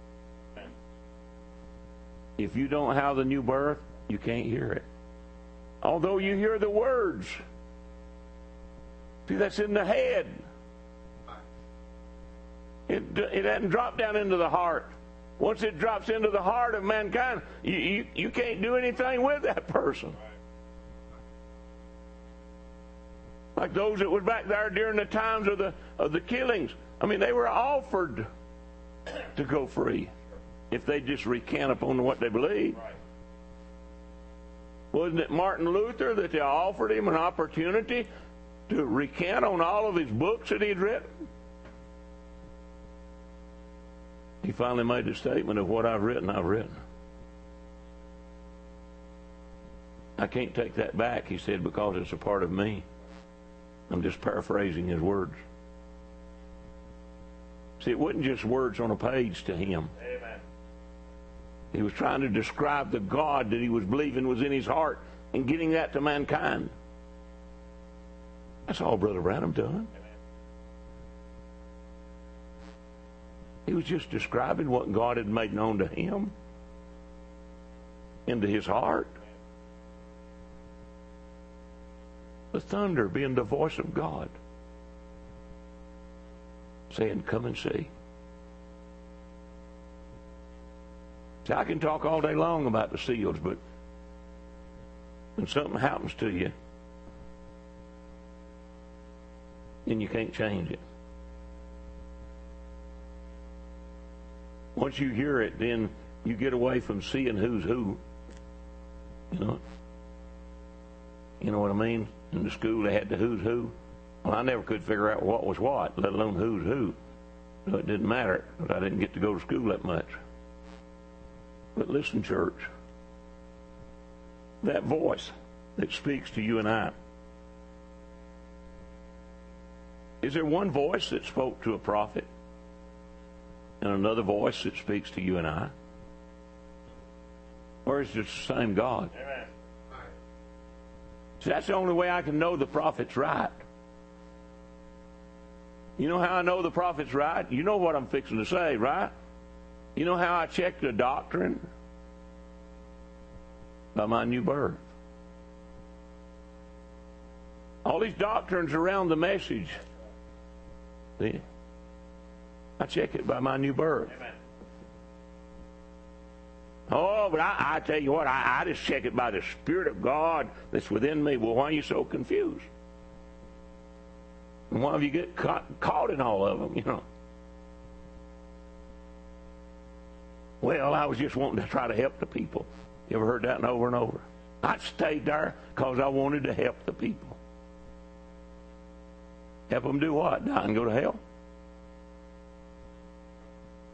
If you don't have the new birth, you can't hear it. Although you hear the words. See, that's in the head. It hasn't dropped down into the heart. Once it drops into the heart of mankind, you can't do anything with that person. Like those that was back there during the times of the killings. I mean, they were offered to go free if they just recant upon what they believed. Right. Wasn't it Martin Luther that they offered him an opportunity to recant on all of his books that he had written? He finally made a statement of what I've written, I've written. I can't take that back, he said, because it's a part of me. I'm just paraphrasing his words. See, it wasn't just words on a page to him. Amen. He was trying to describe the God that he was believing was in his heart and getting that to mankind. That's all Brother Branham done. Amen. He was just describing what God had made known to him, into his heart. The thunder being the voice of God, saying, come and see. See, I can talk all day long about the seals, but when something happens to you, then you can't change it. Once you hear it, then you get away from seeing who's who. You know what I mean? In the school, they had the who's who. Well, I never could figure out what was what, let alone who's who. So it didn't matter, because I didn't get to go to school that much. But listen, church, that voice that speaks to you and I, is there one voice that spoke to a prophet and another voice that speaks to you and I? Or is it the same God? Amen. See, that's the only way I can know the prophet's right. You know how I know the prophet's right? You know what I'm fixing to say, right? You know how I check the doctrine? By my new birth. All these doctrines around the message, see, I check it by my new birth. Amen. Oh, but I tell you what, I just check it by the Spirit of God that's within me. Well, why are you so confused? And why have you get caught in all of them, you know? Well, I was just wanting to try to help the people. You ever heard that over and over? I stayed there because I wanted to help the people. Help them do what? Die and go to hell?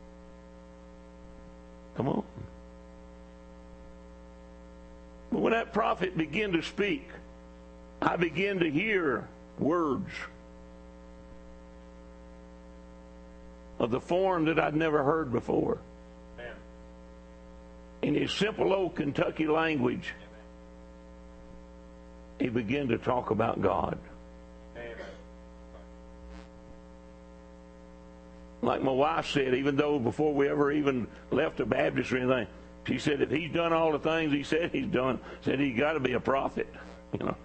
Come on. But when that that prophet began to speak, I began to hear words of the form that I'd never heard before. Amen. In his simple old Kentucky language, he began to talk about God. Amen. Like my wife said, even though before we ever even left the Baptist or anything, she said if he's done all the things he said he's done, said he's got to be a prophet, you know.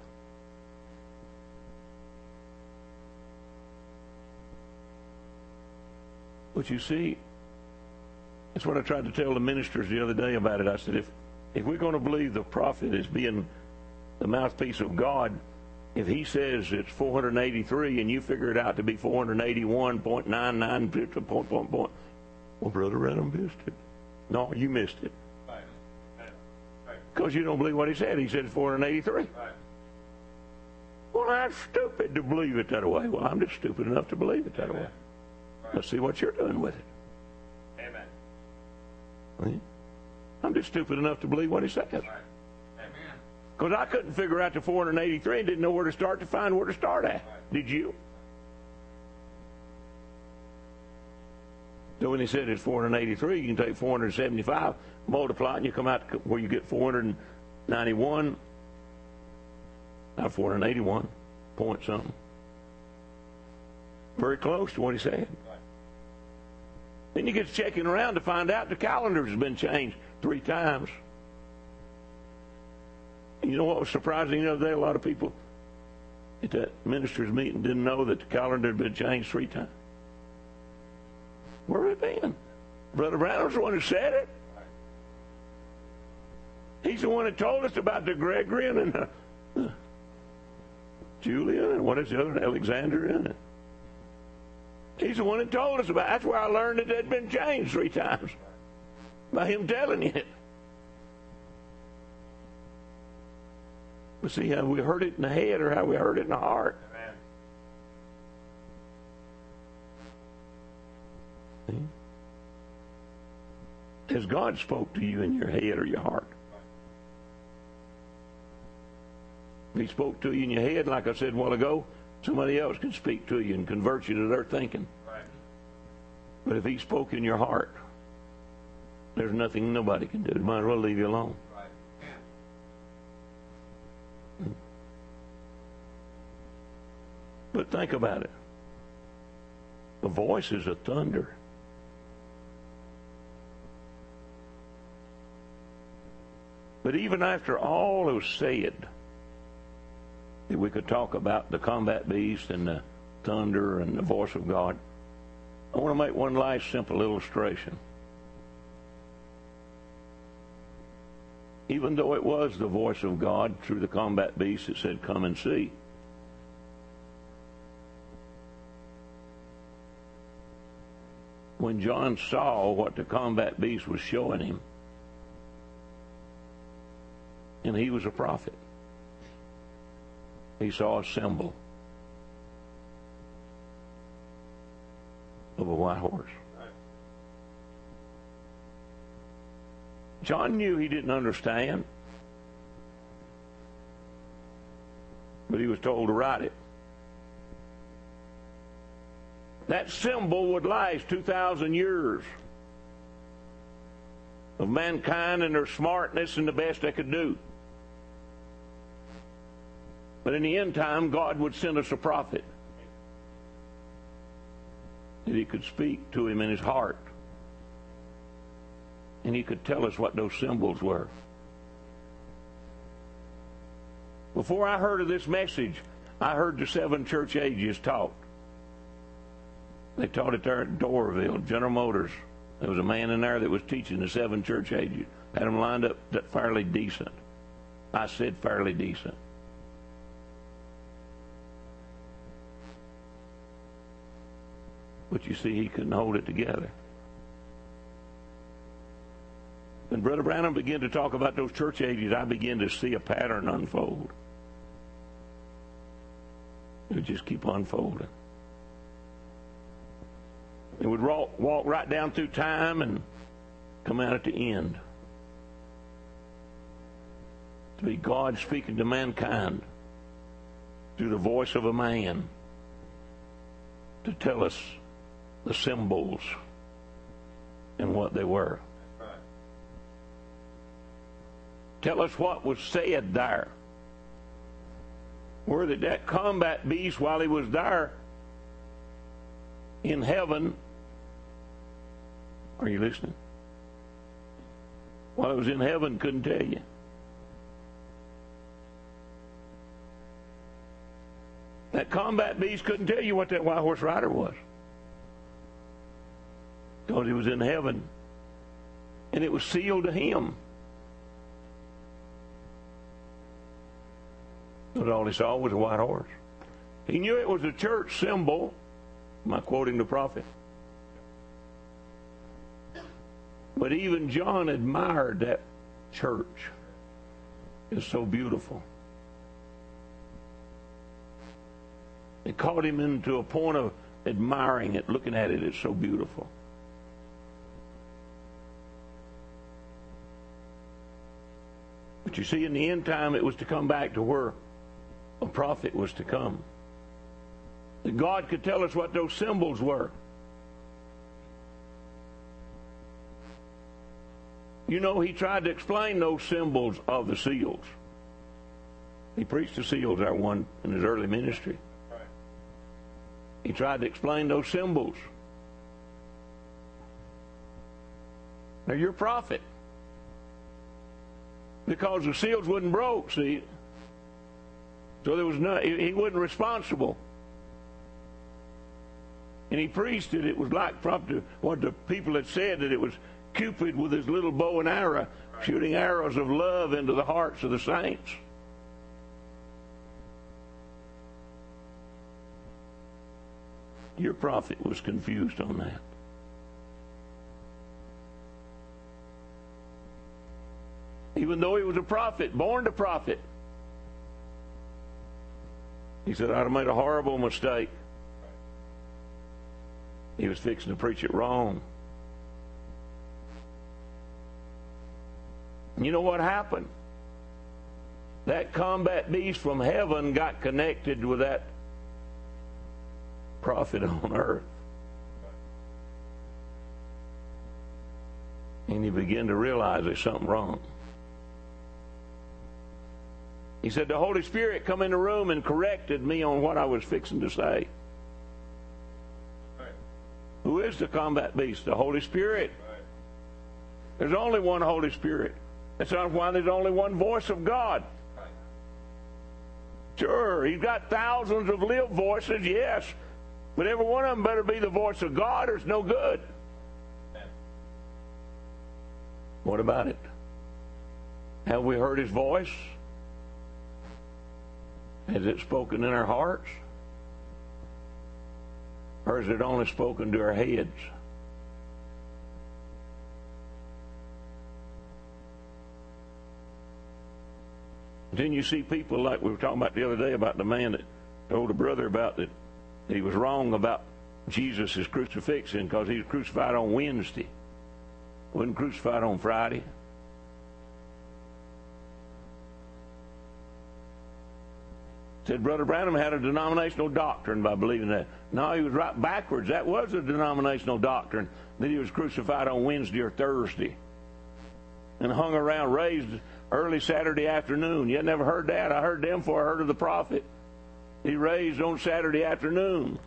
But you see, that's what I tried to tell the ministers the other day about it. I said, if we're going to believe the prophet as being the mouthpiece of God, if he says it's 483 and you figure it out to be 481.99 point, well, Brother Branham missed it. No, you missed it. Right. Right. Because you don't believe what he said. He said it's 483. Right. Well, I'm stupid to believe it that way. Well, I'm just stupid enough to believe it that way. Right. Let's see what you're doing with it. Amen. I'm just stupid enough to believe what he says. Right. Amen. Because I couldn't figure out the 483 and didn't know where to start to find where to start at. Right. Did you? So when he said it's 483, you can take 475, multiply it, and you come out to where you get 491, not 481 point something. Very close to what he said. Right. Then you get checking around to find out the calendar has been changed 3 times. And you know what was surprising the other day? A lot of people at that ministers' meeting didn't know that the calendar had been changed 3 times. Where have it been? Brother Branham's the one who said it. He's the one that told us about the Gregorian and the Julian and what is the other, Alexandrian. He's the one that told us about it. That's where I learned that it had been changed 3 times. By him telling you it. But see how we heard it in the head or how we heard it in the heart. Amen. See? Has God spoke to you in your head or your heart? If he spoke to you in your head, like I said a while ago, somebody else can speak to you and convert you to their thinking. Right. But if he spoke in your heart, there's nothing nobody can do. Might as well leave you alone. Right. But think about it. The voice is a thunder. But even after all was said, that we could talk about the combat beast and the thunder and the voice of God, I want to make one last simple illustration. Even though it was the voice of God through the combat beast that said, "Come and see," when John saw what the combat beast was showing him, and he was a prophet, he saw a symbol of a white horse. John knew he didn't understand, but he was told to write it. That symbol would last 2,000 years of mankind and their smartness and the best they could do. But in the end time, God would send us a prophet that he could speak to him in his heart. And he could tell us what those symbols were. Before I heard of this message, I heard the 7 church ages taught. They taught it there at Doraville, General Motors. There was a man in there that was teaching the 7 church ages. Had them lined up that fairly decent. I said fairly decent. But you see, he couldn't hold it together. When Brother Branham began to talk about those church ages, I began to see a pattern unfold. It would just keep unfolding. It would walk right down through time and come out at the end. to be God speaking to mankind through the voice of a man to tell us the symbols and what they were. Right. Tell us what was said there. Where did that combat beast, while he was there in heaven, are you listening? While he was in heaven, couldn't tell you. That combat beast couldn't tell you what that white horse rider was. Because he was in heaven. And it was sealed to him. But all he saw was a white horse. He knew it was a church symbol. Am I quoting the prophet? But even John admired that church. It's so beautiful. It caught him into a point of admiring it, looking at it. It's so beautiful. But you see, in the end time, it was to come back to where a prophet was to come. That God could tell us what those symbols were. You know, he tried to explain those symbols of the seals. He preached the seals, that one, in his early ministry. He tried to explain those symbols. Now, you're a prophet. Because the seals wasn't broke, see. So there was no, he wasn't responsible. And he preached it. It was like probably what the people had said, that it was Cupid with his little bow and arrow, shooting arrows of love into the hearts of the saints. Your prophet was confused on that. Even though he was a prophet, born to prophet, he said, I'd have made a horrible mistake. He was fixing to preach it wrong. You know what happened? That combat beast from heaven got connected with that prophet on earth. And he began to realize there's something wrong. He said, the Holy Spirit come in the room and corrected me on what I was fixing to say. Right. Who is the combat beast? The Holy Spirit. Right. There's only one Holy Spirit. That's why there's only one voice of God. Right. Sure, he's got thousands of live voices, yes. But every one of them better be the voice of God or it's no good. Amen. What about it? Have we heard his voice? Has it spoken in our hearts? Or is it only spoken to our heads? Then you see people like we were talking about the other day about the man that told a brother about that he was wrong about Jesus' crucifixion because he was crucified on Wednesday. Wasn't crucified on Friday. Said Brother Branham had a denominational doctrine by believing that. No, he was right backwards. That was a denominational doctrine, that he was crucified on Wednesday or Thursday and hung around, raised early Saturday afternoon. You had never heard that? I heard them before I heard of the prophet. He raised on Saturday afternoon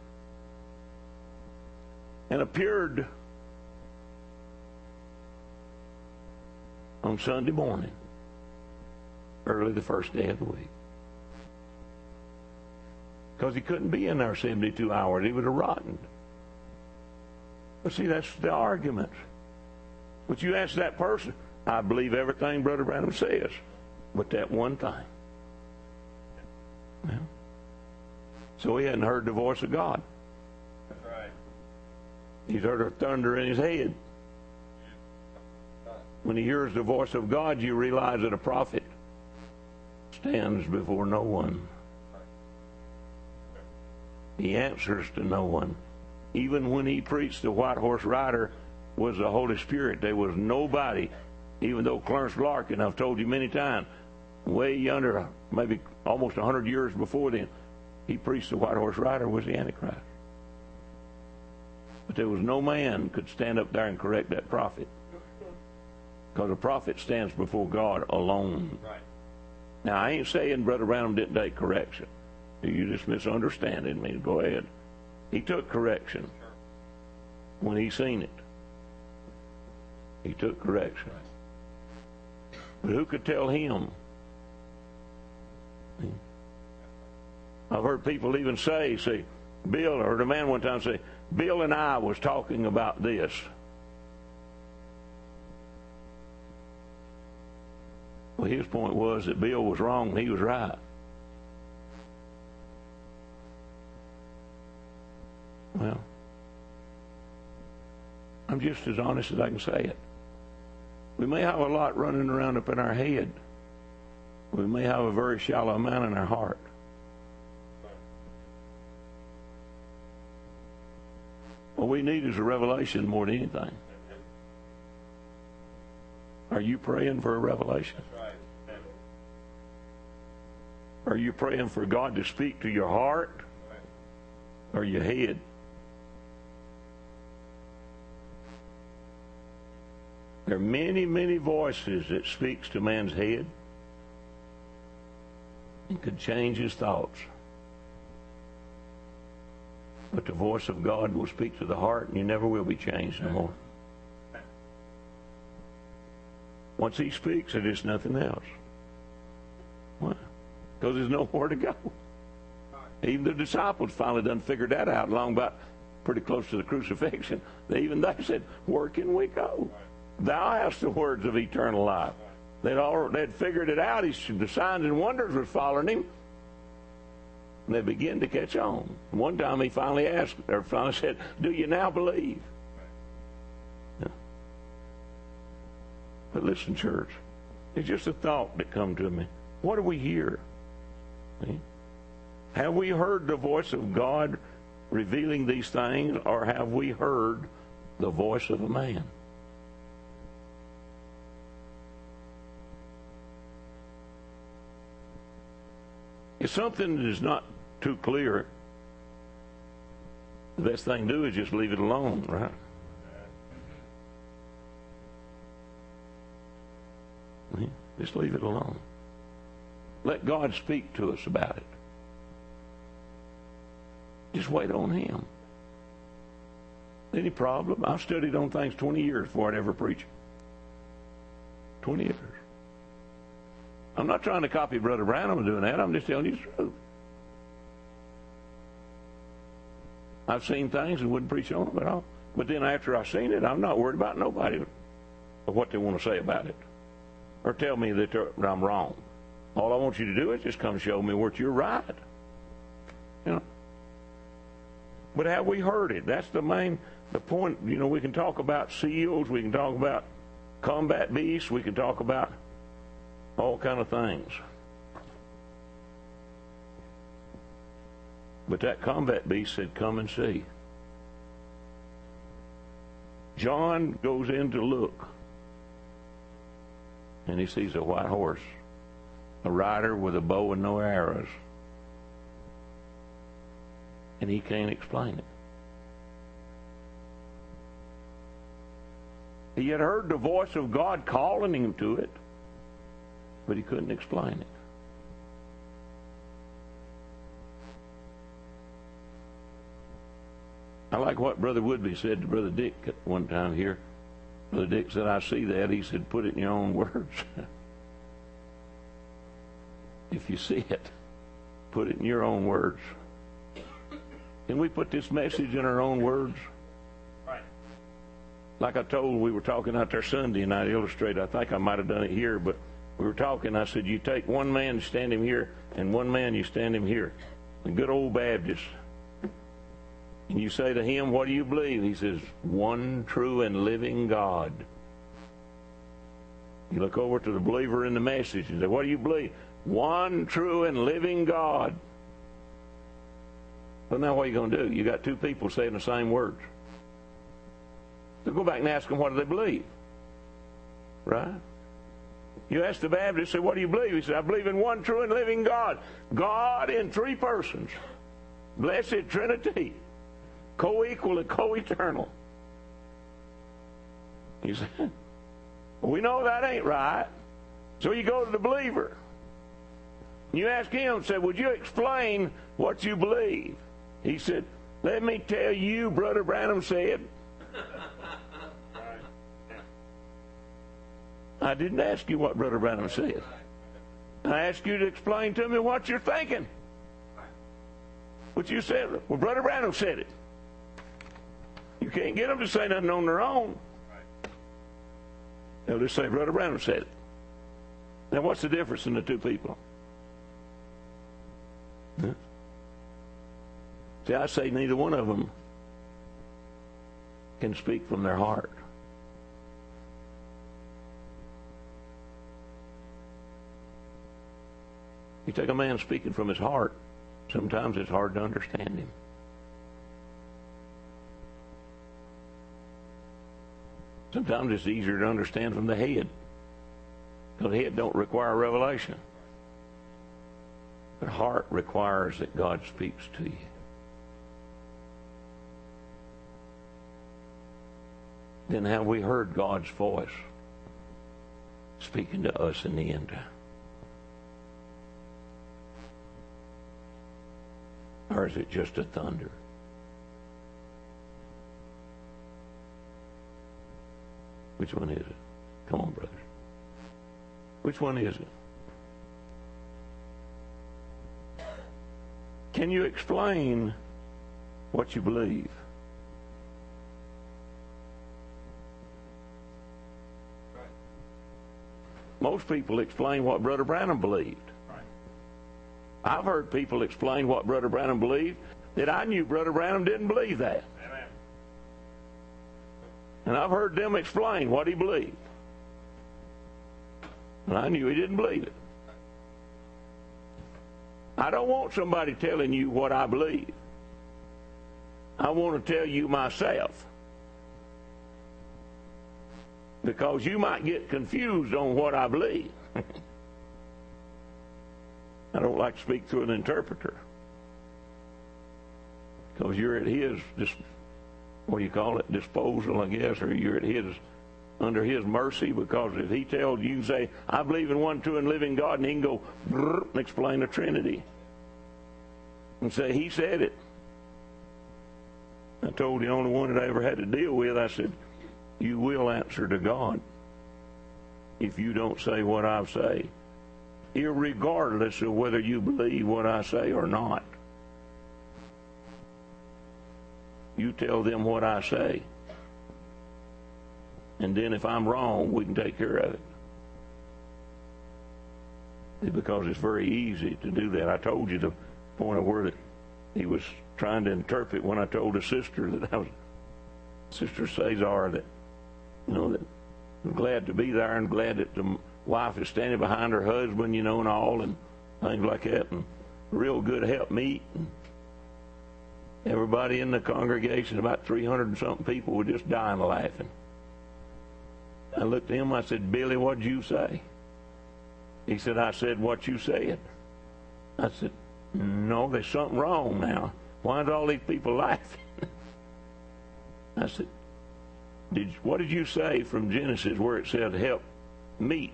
and appeared on Sunday morning, early the first day of the week. Because he couldn't be in there 72 hours. He would have rotten. But see, that's the argument. But you ask that person, I believe everything Brother Branham says, but that one thing. Yeah. So he hadn't heard the voice of God. That's right. He's heard a thunder in his head. When he hears the voice of God, you realize that a prophet stands before no one. He answers to no one. Even when he preached, the white horse rider was the Holy Spirit. There was nobody, even though Clarence Larkin, I've told you many times, way yonder, maybe almost 100 years before then, he preached the white horse rider was the Antichrist. But there was no man could stand up there and correct that prophet. Because a prophet stands before God alone. Right. Now, I ain't saying Brother Branham didn't take correction. You just misunderstanding me. Go ahead. He took correction when he seen it. He took correction. But who could tell him? I've heard people even say, Bill, I heard a man one time say, Bill and I was talking about this. Well, his point was that Bill was wrong and he was right. Well, I'm just as honest as I can say it. We may have a lot running around up in our head. We may have a very shallow amount in our heart. What we need is a revelation more than anything. Are you praying for a revelation? That's right. Are you praying for God to speak to your heart or your head? There are many, many voices that speaks to man's head and could change his thoughts. But the voice of God will speak to the heart, and you never will be changed no more. Once he speaks, there is nothing else. Why? Because there's nowhere to go. Even the disciples finally done figured that out long about pretty close to the crucifixion. They said, where can we go? Thou hast the words of eternal life. They'd figured it out. The signs and wonders were following him. And they began to catch on. One time he finally said, do you now believe? Yeah. But listen, church, it's just a thought that come to me. What do we hear? See? Have we heard the voice of God revealing these things, or have we heard the voice of a man? If something is not too clear, the best thing to do is just leave it alone, right? Just leave it alone. Let God speak to us about it. Just wait on him. Any problem? I've studied on things 20 years before I'd ever preach. 20 years. I'm not trying to copy Brother Branham doing that. I'm just telling you the truth. I've seen things and wouldn't preach on them at all. But then after I've seen it, I'm not worried about nobody or what they want to say about it. Or tell me that I'm wrong. All I want you to do is just come show me where you're right. You know. But have we heard it? That's the point. You know, we can talk about seals. We can talk about combat beasts. We can talk about all kind of things. But that combat beast said, come and see. John goes in to look. And he sees a white horse. A rider with a bow and no arrows. And he can't explain it. He had heard the voice of God calling him to it, but he couldn't explain it. I like what Brother Woodby said to Brother Dick at one time here. Brother Dick said, I see that. He said, put it in your own words. If you see it, put it in your own words. Can we put this message in our own words? Right. Like I told, we were talking out there Sunday, and I illustrated, I think I might have done it here, but we were talking, I said, you take one man, you stand him here, and one man, you stand him here. A good old Baptist. And you say to him, what do you believe? He says, one true and living God. You look over to the believer in the message and say, what do you believe? One true and living God. Well, now what are you going to do? You got two people saying the same words. So go back and ask them, what do they believe? Right? You ask the Baptist, say, what do you believe? He said, I believe in one true and living God. God in three persons. Blessed Trinity. Co-equal and co-eternal. He said, well, we know that ain't right. So you go to the believer. You ask him, say, would you explain what you believe? He said, let me tell you, Brother Branham said. I didn't ask you what Brother Branham said. I asked you to explain to me what you're thinking. What you said. Well, Brother Branham said it. You can't get them to say nothing on their own. They'll just say, Brother Branham said it. Now, what's the difference in the two people? Huh? See, I say neither one of them can speak from their heart. You take a man speaking from his heart, sometimes it's hard to understand him. Sometimes it's easier to understand from the head, because the head don't require revelation. The heart requires that God speaks to you. Then have we heard God's voice speaking to us in the end time? Or is it just a thunder? Which one is it? Come on, brothers. Which one is it? Can you explain what you believe? Most people explain what Brother Branham believed. I've heard people explain what Brother Branham believed that I knew Brother Branham didn't believe that. Amen. And I've heard them explain what he believed. And I knew he didn't believe it. I don't want somebody telling you what I believe. I want to tell you myself. Because you might get confused on what I believe. I don't like to speak through an interpreter. Because you're at his, disposal, I guess, or you're at under his mercy, because if he tells you, say, I believe in one true and living God, and he can go and explain the Trinity. And say, he said it. I told the only one that I ever had to deal with, I said, you will answer to God if you don't say what I say, irregardless of whether you believe what I say or not. You tell them what I say. And then if I'm wrong, we can take care of it. Because it's very easy to do that. I told you the point of where that he was trying to interpret when I told a sister that I was, Sister Cesar, that, that I'm glad to be there and glad that the wife is standing behind her husband, and all, and things like that, and real good help meet. And everybody in the congregation, about 300 and something people, were just dying laughing. I looked at him, I said, Billy, what'd you say? He said, I said what you said. I said, no, there's something wrong now. Why are all these people laughing? I said, what did you say from Genesis where it said help meet?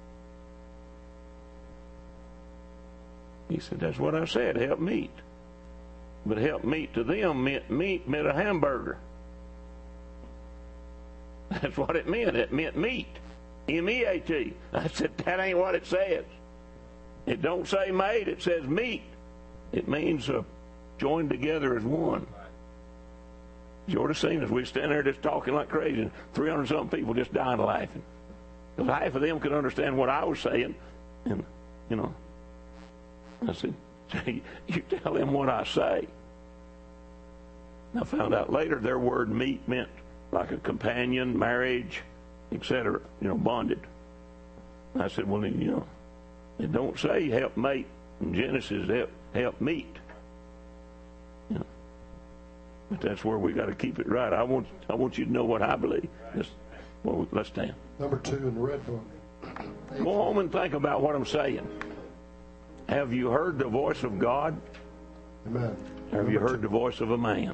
He said, that's what I said, help meet. But help meet to them meant a hamburger. That's what it meant. It meant meat. M-E-A-T. I said, that ain't what it says. It don't say made, it says meat. It means joined together as one. You ought to seen us. We stand there just talking like crazy, and 300-something people just dying laughing. Because half of them could understand what I was saying. And, I said, you tell them what I say. And I found out later their word meet meant like a companion, marriage, etc., bonded. And I said, well, it don't say help mate in Genesis, help meet. But that's where we got to keep it right. I want you to know what I believe. Let's stand. Number 2 in the red book. Go home and think about what I'm saying. Have you heard the voice of God? Amen. Or have you heard the voice of a man?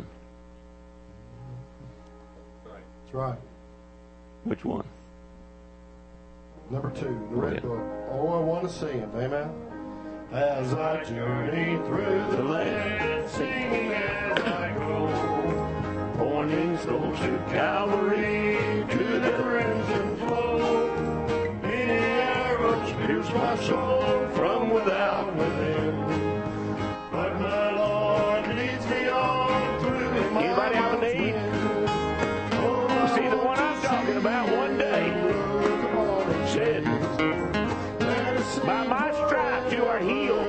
That's right. Which one? Number 2, the red book. Oh, I want to sing it. Amen. As I journey through the land, singing as I go, pointing souls to Calvary, to the crimson flow. Many arrows pierce my soul from without within, but my Lord leads me on through the Anybody have a need? You see, the one I'm talking about one day said, by my stripes you are healed.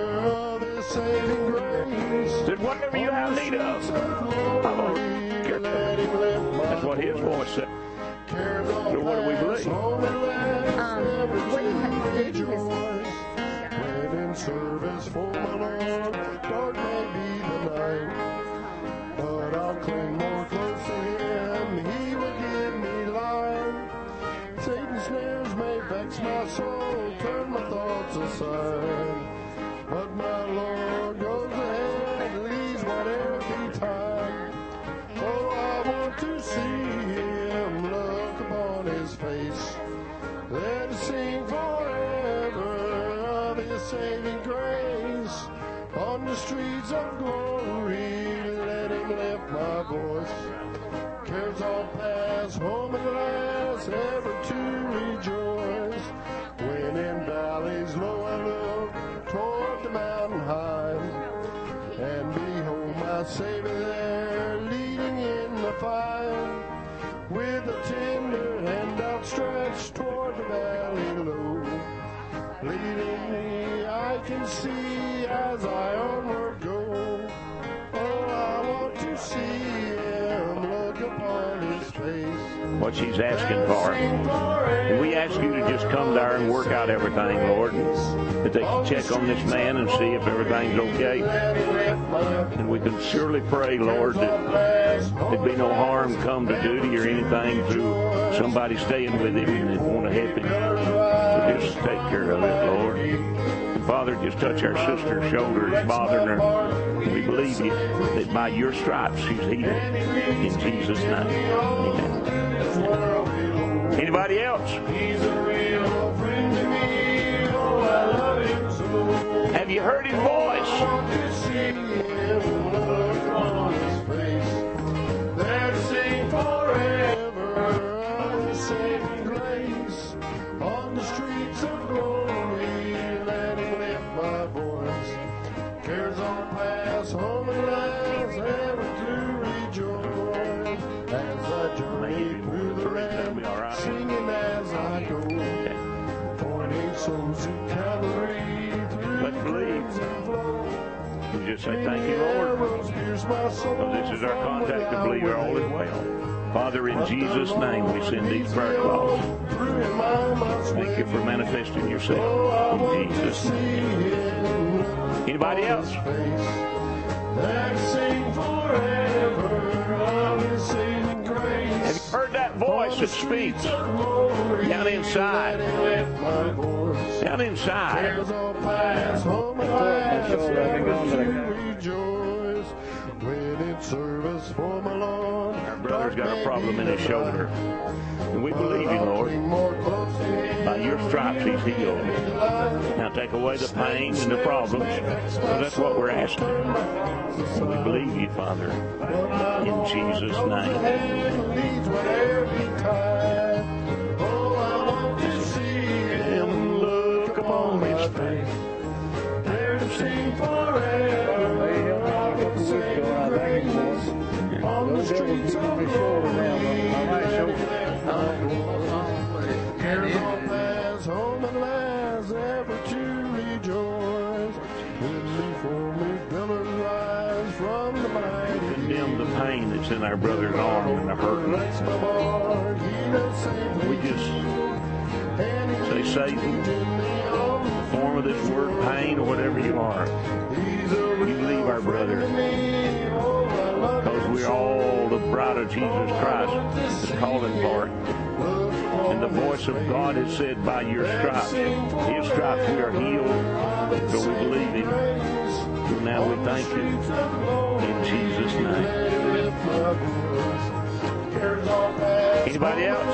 Said, whatever you have need of, I'm going to care for it. That's what his voice said. So what do we believe? What do you have to do this? When in service for my Lord, dark may be the night, but I'll cling more close to Him. He will give me light. Satan's snares may vex my soul, turn my thoughts aside, but my Lord goes ahead, leads whatever betide. Oh, I want to see Him, look upon His face. Let us sing forever of His saving grace. On the streets of glory, let Him lift my voice. Cares all past, home at last, ever to rejoice. When in valleys low I look toward the mountain high, and behold my Savior there, leading in the fire, with a tender hand outstretched toward the valley low. Leading me, I can see as I onward go. Oh, I want to see Him, look upon His face. What she's asking for. And we ask you to just come there and work out everything, Lord. That they can check on this man and see if everything's okay. And we can surely pray, Lord, that there'd be no harm come to duty or anything through somebody staying with him and want to help him. So just take care of it, Lord. And Father, just touch our sister's shoulder. It's bothering her. We believe you that by your stripes she's healed. In Jesus' name. Amen. Anybody else? Have you heard His voice? On the streets of glory, let Him lift my voice. Cares all past, home at last, ever to rejoice. As I journey through the land, singing as I go, pointing souls to Calvary, through the crimson flow. We just say thank you, Lord. So this is our contact to believe all is well. Father, in Jesus' name, we send these prayer calls. Thank you for manifesting yourself. In Jesus' name. Anybody else? Have you heard that voice that speaks down inside? Down inside. Our brother's got a problem in his shoulder. And we believe you, Lord. By your stripes he's healed. Now take away the pain and the problems. So that's what we're asking. We believe you, Father. In Jesus' name. Him look upon His face. There to sing forever. On the streets of glory. Cares all past, home at last, ever to rejoice. When before me pillars rise from the mighty. Condemn the pain that's in our brother's arm and the hurt. We just say, Satan, the form of this word pain or whatever you are, you leave our brother. Because we're all the bride of Jesus Christ is calling for it. And the voice of God has said, by your stripes, His stripes, we are healed. So we believe Him. So now we thank you. In Jesus' name. Anybody else?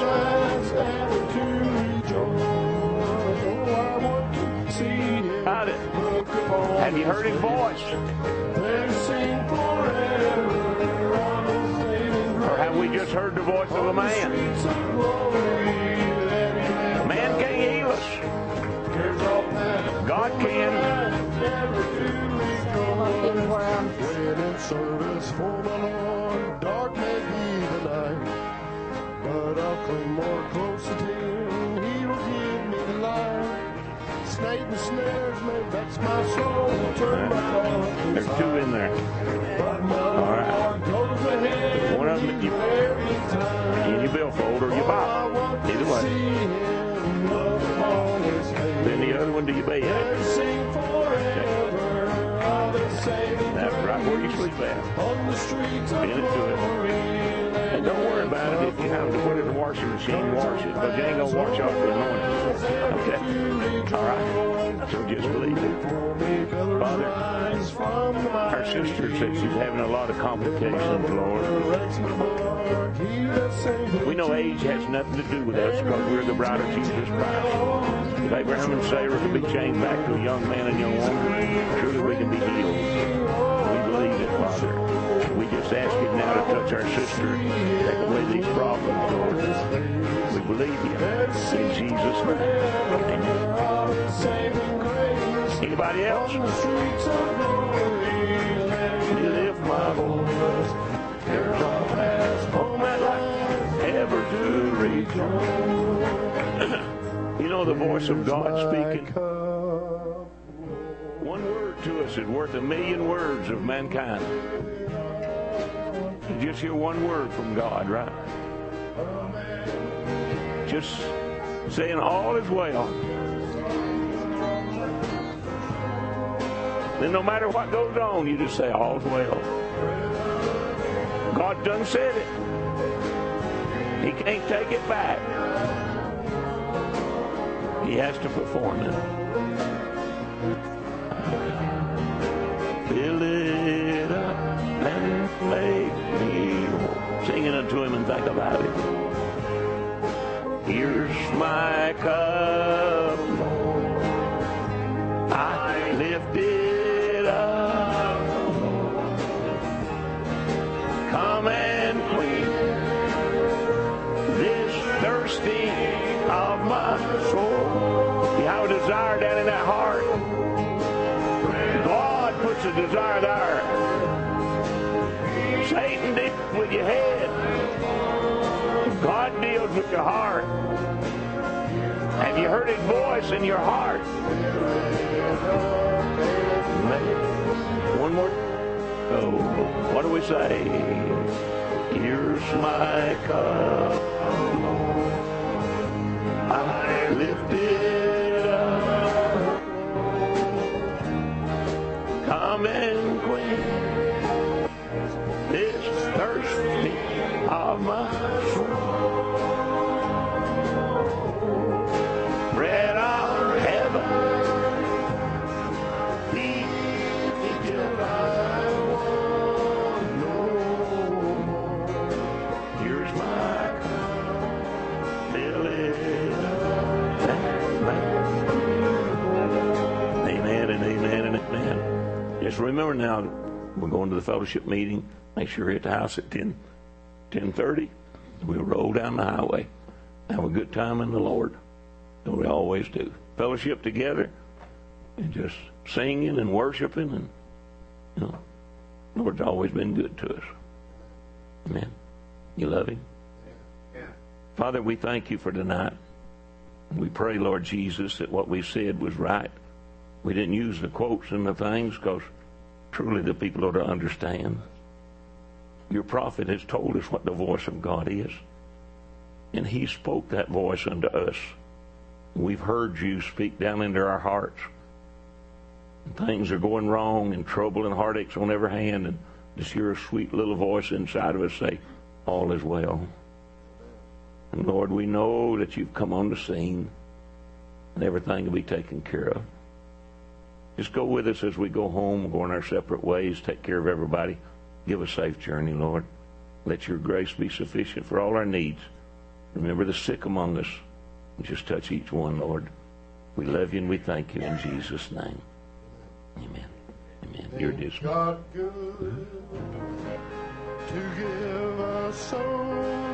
Got it. Have you heard His voice? Or have we just heard the voice of a man? Man can't heal us. God can. When in service for the Lord, dark may be the night, but I'll cling more closer to Him, He will give me life. Snake and snares may vex my soul, turn my heart. There's two in there. All right. One of them in your billfold or your Bible. Either way. Then the other one to your bed. That's right where you sleep at. Pin it to it. And don't worry about it if you have to put it in the washing machine, wash it, but you ain't going to wash off the anointing. Okay? All right. So just believe it. Father, our sister said she's having a lot of complications, Lord. We know age has nothing to do with us because we're the bride of Jesus Christ. If Abraham and Sarah could be changed back to a young man and young woman, surely we can be healed. We believe it, Father. We just ask you now to touch our sister, take away these problems, Lord. We believe you. In Jesus' name. Amen. Anybody else? We lift my voice. There's all past moment life ever to rejoice. You know the voice of God speaking. One word to us is worth 1,000,000 words of mankind. You just hear one word from God, right? Just saying all is well. Then no matter what goes on, you just say all's well. God done said it. He can't take it back. He has to perform it. Fill it up and make me whole. Sing it unto Him and think about it. Here's my cup, Lord. I lift it up, Lord. Come and quench this thirsting of my soul. You have a desire down in that heart. God puts a desire there. Satan deals with your head. God deals with your heart. Have you heard His voice in your heart? One more. Oh, what do we say? Here's my cup, Lord. I lift it up. Come and quench this thirsting of my soul. Bread of heaven, feed me till I want no more. Here's my cup, fill it up. Amen and amen and amen. Just remember now, we're going to the fellowship meeting. Make sure you're at the house at 10:30. We'll roll down the highway. Have a good time in the Lord. And we always do. Fellowship together and just singing and worshiping. And, you know, the Lord's always been good to us. Amen. You love Him? Yeah. Father, we thank you for tonight. We pray, Lord Jesus, that what we said was right. We didn't use the quotes and the things because truly the people ought to understand. Your prophet has told us what the voice of God is. And he spoke that voice unto us. We've heard you speak down into our hearts. And things are going wrong and trouble and heartaches on every hand. And just hear a sweet little voice inside of us say, all is well. And Lord, we know that you've come on the scene and everything will be taken care of. Just go with us as we go home, go in our separate ways, take care of everybody. Give a safe journey, Lord. Let your grace be sufficient for all our needs. Remember the sick among us. And just touch each one, Lord. We love you and we thank you in Jesus' name. Amen. Amen. You're dismissed. God good to give us so